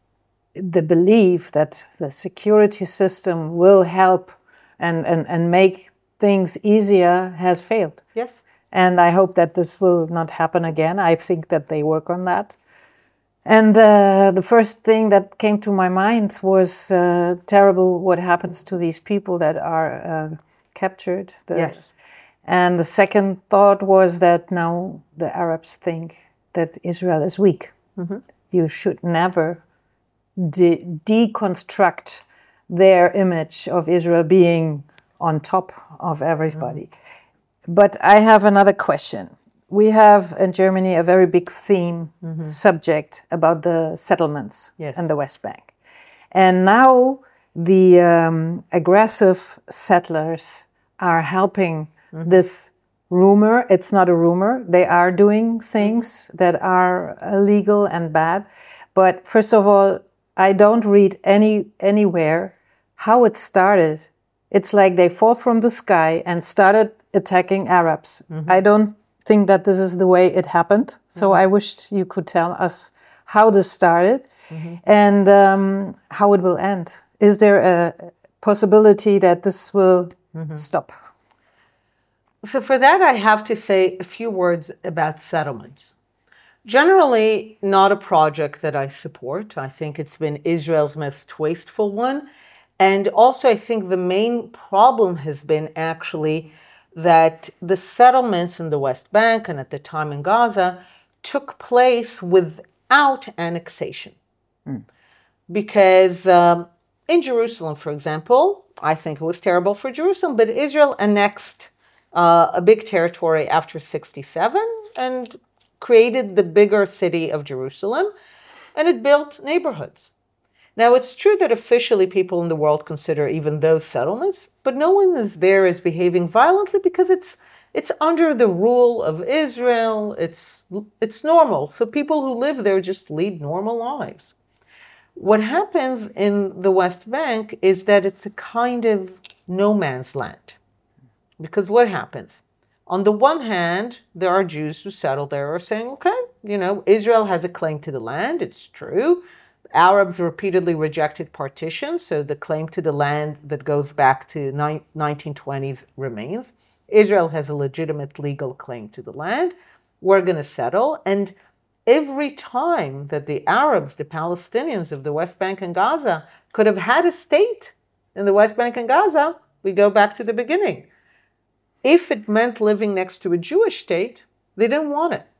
the belief that the security system will help and, and, and make things easier has failed. Yes. And I hope that this will not happen again. I think that they work on that. And uh, the first thing that came to my mind was uh, terrible what happens to these people that are uh, captured. The, yes. And the second thought was that now the Arabs think that Israel is weak. Mm-hmm. You should never de- deconstruct their image of Israel being on top of everybody. Mm-hmm. But I have another question. We have in Germany a very big theme mm-hmm. subject about the settlements yes. in the West Bank. And now the um, aggressive settlers are helping mm-hmm. this rumor. It's not a rumor. They are doing things mm-hmm. that are illegal and bad. But first of all, I don't read any anywhere how it started. It's like they fall from the sky and started attacking Arabs. Mm-hmm. I don't think that this is the way it happened. So mm-hmm. I wished you could tell us how this started mm-hmm. and um, how it will end. Is there a possibility that this will mm-hmm. stop? So for that, I have to say a few words about settlements. Generally, not a project that I support. I think it's been Israel's most wasteful one. And also, I think the main problem has been actually that the settlements in the West Bank and at the time in Gaza took place without annexation. Mm. Because um, in Jerusalem, for example, I think it was terrible for Jerusalem, but Israel annexed uh, a big territory after sixty-seven and created the bigger city of Jerusalem, and it built neighborhoods. Now, it's true that officially people in the world consider even those settlements, but no one is there is behaving violently because it's it's under the rule of Israel. It's it's normal. So people who live there just lead normal lives. What happens in the West Bank is that it's a kind of no man's land. Because what happens? On the one hand, there are Jews who settle there who are saying, okay, you know, Israel has a claim to the land. It's true. Arabs repeatedly rejected partition, so the claim to the land that goes back to nineteen twenties remains. Israel has a legitimate legal claim to the land. We're going to settle. And every time that the Arabs, the Palestinians of the West Bank and Gaza, could have had a state in the West Bank and Gaza, we go back to the beginning. If it meant living next to a Jewish state, they didn't want it.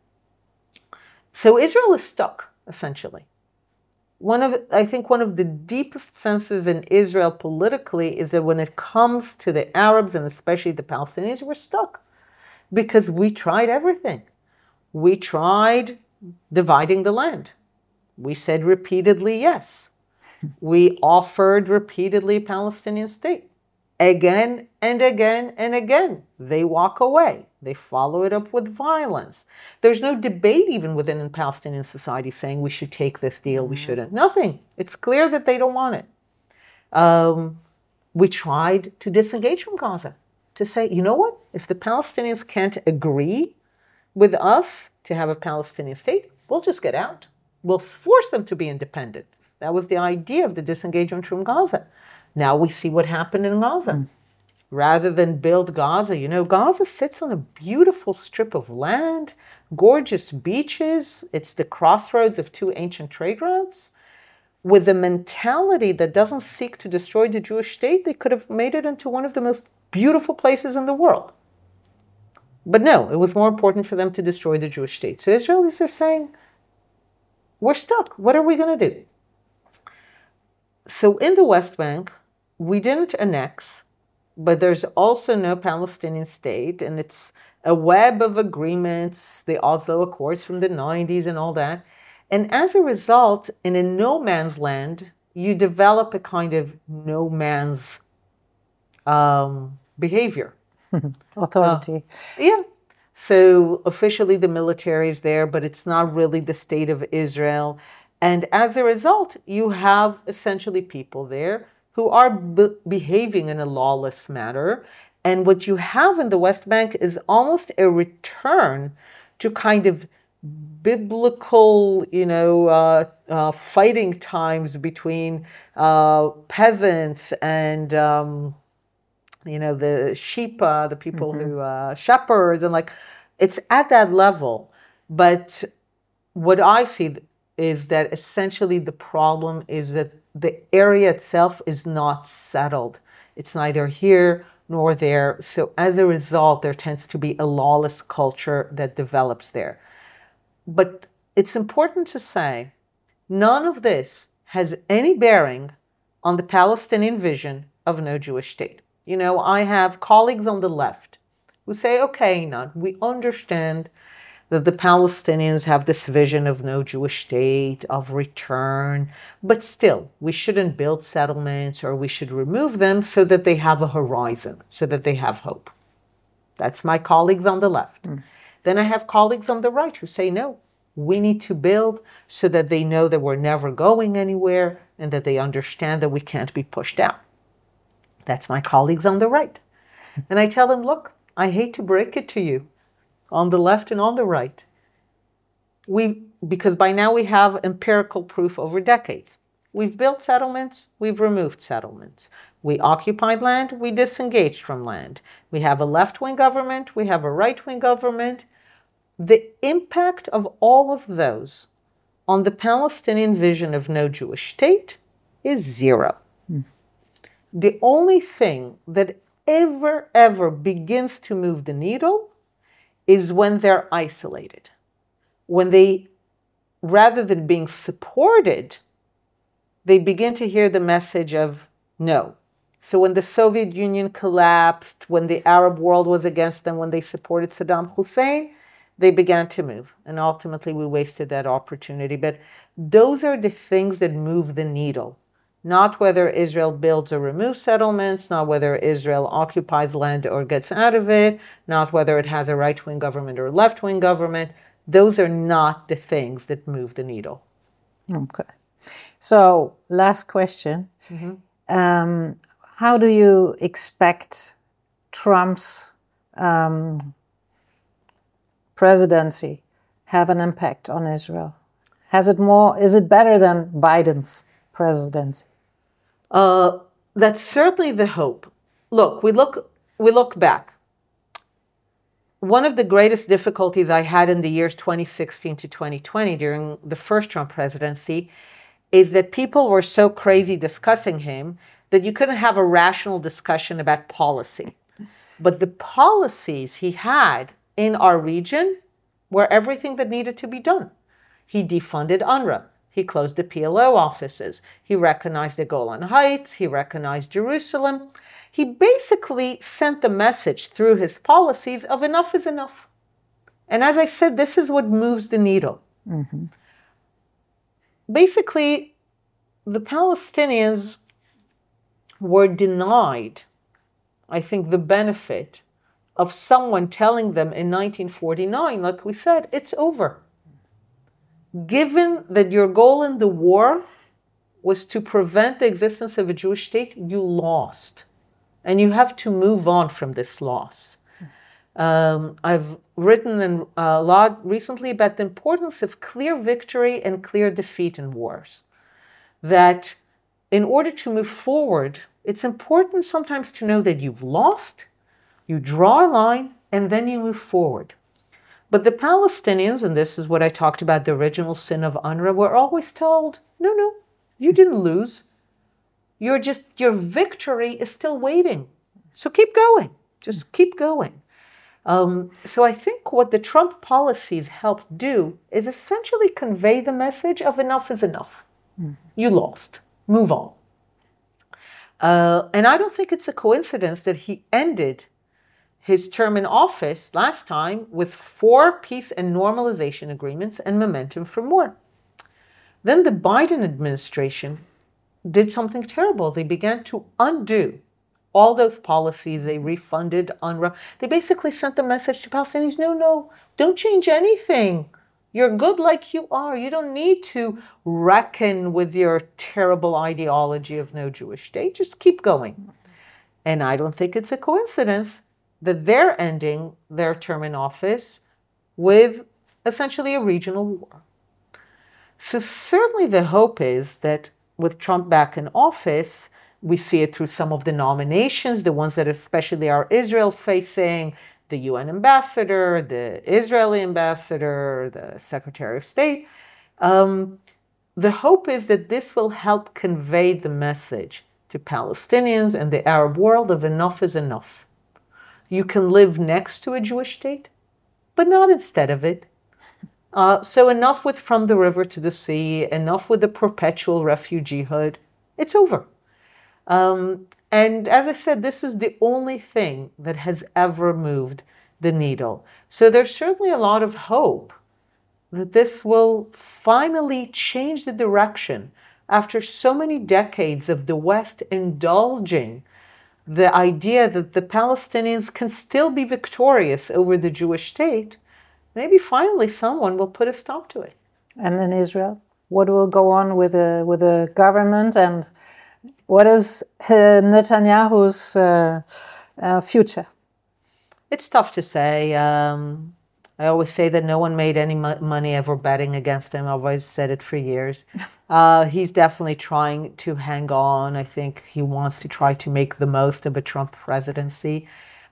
So Israel is stuck, essentially. One of, I think one of the deepest senses in Israel politically is that when it comes to the Arabs and especially the Palestinians, we're stuck because we tried everything. We tried dividing the land. We said repeatedly yes. We offered repeatedly a Palestinian state. Again and again and again, they walk away. They follow it up with violence. There's no debate even within Palestinian society saying we should take this deal, we shouldn't. Nothing. It's clear that they don't want it. Um, we tried to disengage from Gaza, to say, you know what? If the Palestinians can't agree with us to have a Palestinian state, we'll just get out. We'll force them to be independent. That was the idea of the disengagement from Gaza. Now we see what happened in Gaza. Mm. Rather than build Gaza, you know, Gaza sits on a beautiful strip of land, gorgeous beaches. It's the crossroads of two ancient trade routes. With a mentality that doesn't seek to destroy the Jewish state, they could have made it into one of the most beautiful places in the world. But no, it was more important for them to destroy the Jewish state. So Israelis are saying, we're stuck. What are we going to do? so in the West Bank, we didn't annex, but there's also no Palestinian state, and it's a web of agreements, the Oslo Accords from the nineties and all that. And as a result, in a no man's land, you develop a kind of no man's um, behavior. Authority. Uh, yeah. So officially the military is there, but it's not really the state of Israel. And as a result, you have essentially people there who are be- behaving in a lawless manner. And what you have in the West Bank is almost a return to kind of biblical, you know, uh, uh, fighting times between uh, peasants and, um, you know, the sheep, uh, the people mm-hmm. who, uh, shepherds, and like, it's at that level. But what I see is that essentially the problem is that the area itself is not settled. It's neither here nor there. So as a result, there tends to be a lawless culture that develops there. But it's important to say, none of this has any bearing on the Palestinian vision of no Jewish state. You know, I have colleagues on the left who say, okay, Einat, we understand that the Palestinians have this vision of no Jewish state, of return, but still, we shouldn't build settlements, or we should remove them so that they have a horizon, so that they have hope. That's my colleagues on the left. Mm. Then I have colleagues on the right who say, no, we need to build so that they know that we're never going anywhere and that they understand that we can't be pushed out. That's my colleagues on the right. And I tell them, look, I hate to break it to you, on the left and on the right. We, because by now we have empirical proof over decades. We've built settlements, we've removed settlements. We occupied land, we disengaged from land. We have a left-wing government, we have a right-wing government. The impact of all of those on the Palestinian vision of no Jewish state is zero. Mm. The only thing that ever, ever begins to move the needle is when they're isolated. When they, rather than being supported, they begin to hear the message of no. So when the Soviet Union collapsed, when the Arab world was against them, when they supported Saddam Hussein, they began to move. And ultimately we wasted that opportunity. But those are the things that move the needle. Not whether Israel builds or removes settlements, not whether Israel occupies land or gets out of it, not whether it has a right-wing government or a left-wing government. Those are not the things that move the needle. Okay. So, last question. Mm-hmm. Um, how do you expect Trump's um, presidency have an impact on Israel? Has it more, is it better than Biden's presidency? Uh, that's certainly the hope. Look, we look we look back. One of the greatest difficulties I had in the years twenty sixteen to twenty twenty during the first Trump presidency is that people were so crazy discussing him that you couldn't have a rational discussion about policy. But the policies he had in our region were everything that needed to be done. He defunded UNRWA. He closed the P L O offices. He recognized the Golan Heights. He recognized Jerusalem. He basically sent the message through his policies of enough is enough. And as I said, this is what moves the needle. Mm-hmm. Basically, the Palestinians were denied, I think, the benefit of someone telling them in nineteen forty-nine, like we said, it's over. Given that your goal in the war was to prevent the existence of a Jewish state, you lost. And you have to move on from this loss. Um, I've written in, uh, a lot recently about the importance of clear victory and clear defeat in wars. That in order to move forward, it's important sometimes to know that you've lost, you draw a line, and then you move forward. But the Palestinians, and this is what I talked about, the original sin of UNRWA, were always told, no, no, you didn't lose. You're just, your victory is still waiting. So keep going. Just keep going. Um, so I think what the Trump policies helped do is essentially convey the message of enough is enough. Mm. You lost. Move on. Uh, and I don't think it's a coincidence that he ended his term in office last time with four peace and normalization agreements and momentum for more. Then the Biden administration did something terrible. They began to undo all those policies. They refunded UNRWA. They basically sent the message to Palestinians, no, no, don't change anything. You're good like you are. You don't need to reckon with your terrible ideology of no Jewish state. Just keep going. And I don't think it's a coincidence that they're ending their term in office with essentially a regional war. So certainly the hope is that with Trump back in office, we see it through some of the nominations, the ones that especially are Israel-facing, the U N ambassador, the Israeli ambassador, the Secretary of State. Um, the hope is that this will help convey the message to Palestinians and the Arab world of enough is enough. You can live next to a Jewish state, but not instead of it. Uh, so enough with from the river to the sea, enough with the perpetual refugeehood. It's over. Um, and as I said, this is the only thing that has ever moved the needle. So there's certainly a lot of hope that this will finally change the direction after so many decades of the West indulging the idea that the Palestinians can still be victorious over the Jewish state. Maybe finally someone will put a stop to it. And in Israel, what will go on with the with the government, and what is uh, Netanyahu's uh, uh, future? It's tough to say. Um, I always say that no one made any mo- money ever betting against him. I've always said it for years. Uh, he's definitely trying to hang on. I think he wants to try to make the most of a Trump presidency.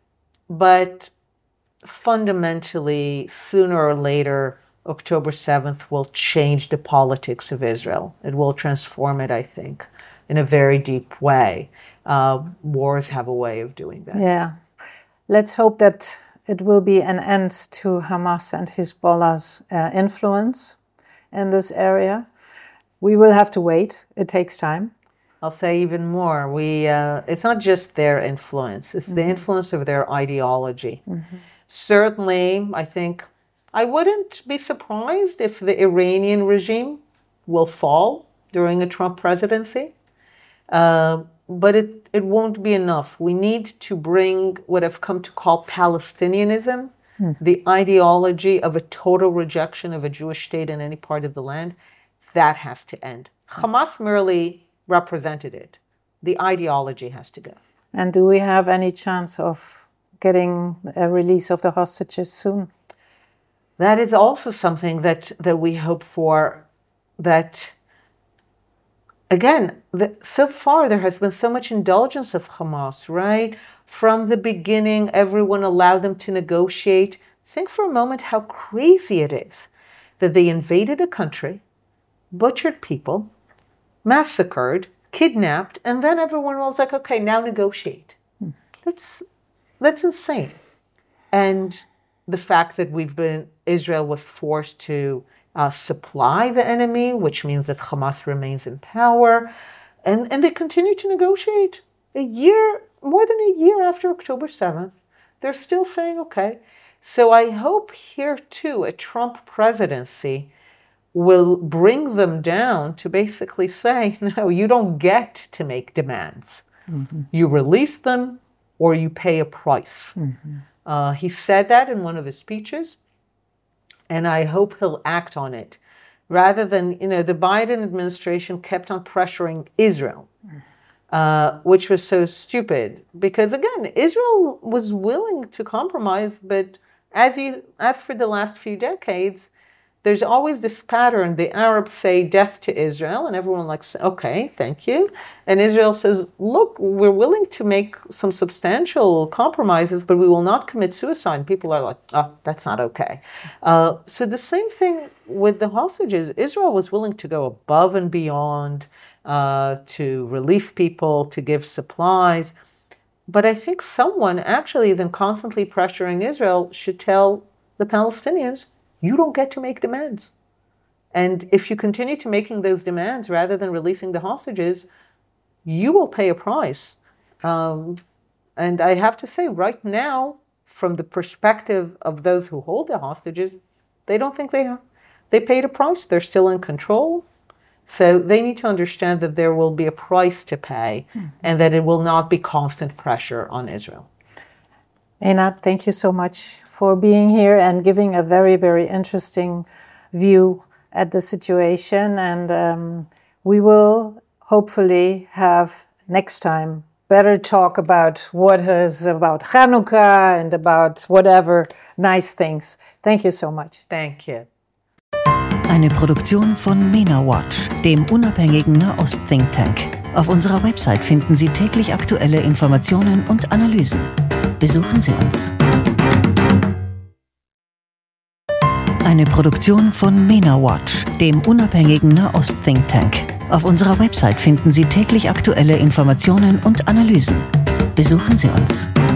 But fundamentally, sooner or later, October seventh will change the politics of Israel. It will transform it, I think, in a very deep way. Uh, wars have a way of doing that. Yeah. Let's hope that it will be an end to Hamas and Hezbollah's uh, influence in this area. We will have to wait. It takes time. I'll say even more. We uh, it's not just their influence. It's mm-hmm. the influence of their ideology. Mm-hmm. Certainly, I think I wouldn't be surprised if the Iranian regime will fall during a Trump presidency. Uh, but it, it won't be enough. We need to bring what I've come to call Palestinianism, mm. the ideology of a total rejection of a Jewish state in any part of the land. That has to end. Hamas merely represented it. The ideology has to go. And do we have any chance of getting a release of the hostages soon? That is also something that, that we hope for, that again, the, so far there has been so much indulgence of Hamas, right? From the beginning, everyone allowed them to negotiate. Think for a moment how crazy it is that they invaded a country, butchered people, massacred, kidnapped, and then everyone was like, okay, now negotiate. Hmm. That's, that's insane. And the fact that we've been, Israel was forced to Uh, supply the enemy, which means that Hamas remains in power. And, and they continue to negotiate. A year, more than a year after October seventh, they're still saying, okay. So I hope here too, a Trump presidency will bring them down to basically say, no, you don't get to make demands. Mm-hmm. You release them or you pay a price. Mm-hmm. Uh, he said that in one of his speeches. And I hope he'll act on it. Rather than, you know, the Biden administration kept on pressuring Israel, uh, which was so stupid. Because again, Israel was willing to compromise, but as you, as for the last few decades, there's always this pattern. The Arabs say death to Israel, and everyone likes, okay, thank you. And Israel says, look, we're willing to make some substantial compromises, but we will not commit suicide. People are like, oh, that's not okay. Uh, so the same thing with the hostages. Israel was willing to go above and beyond uh, to release people, to give supplies. But I think someone actually then constantly pressuring Israel should tell the Palestinians, you don't get to make demands. And if you continue to making those demands rather than releasing the hostages, you will pay a price. Um, and I have to say, right now, from the perspective of those who hold the hostages, they don't think they have, they paid a price. They're still in control. So they need to understand that there will be a price to pay, mm-hmm. and that it will not be constant pressure on Israel. Einat, thank you so much for being here and giving a very, very interesting view at the situation. And um, we will hopefully have next time better talk about what is about Hanukkah and about whatever nice things. Thank you so much. Thank you. Eine Produktion von MENA Watch, dem unabhängigen Nahost-Think Tank. Auf unserer Website finden Sie täglich aktuelle Informationen und Analysen. Besuchen Sie uns. Eine Produktion von MENA Watch, dem unabhängigen Nahost-Think Tank. Auf unserer Website finden Sie täglich aktuelle Informationen und Analysen. Besuchen Sie uns.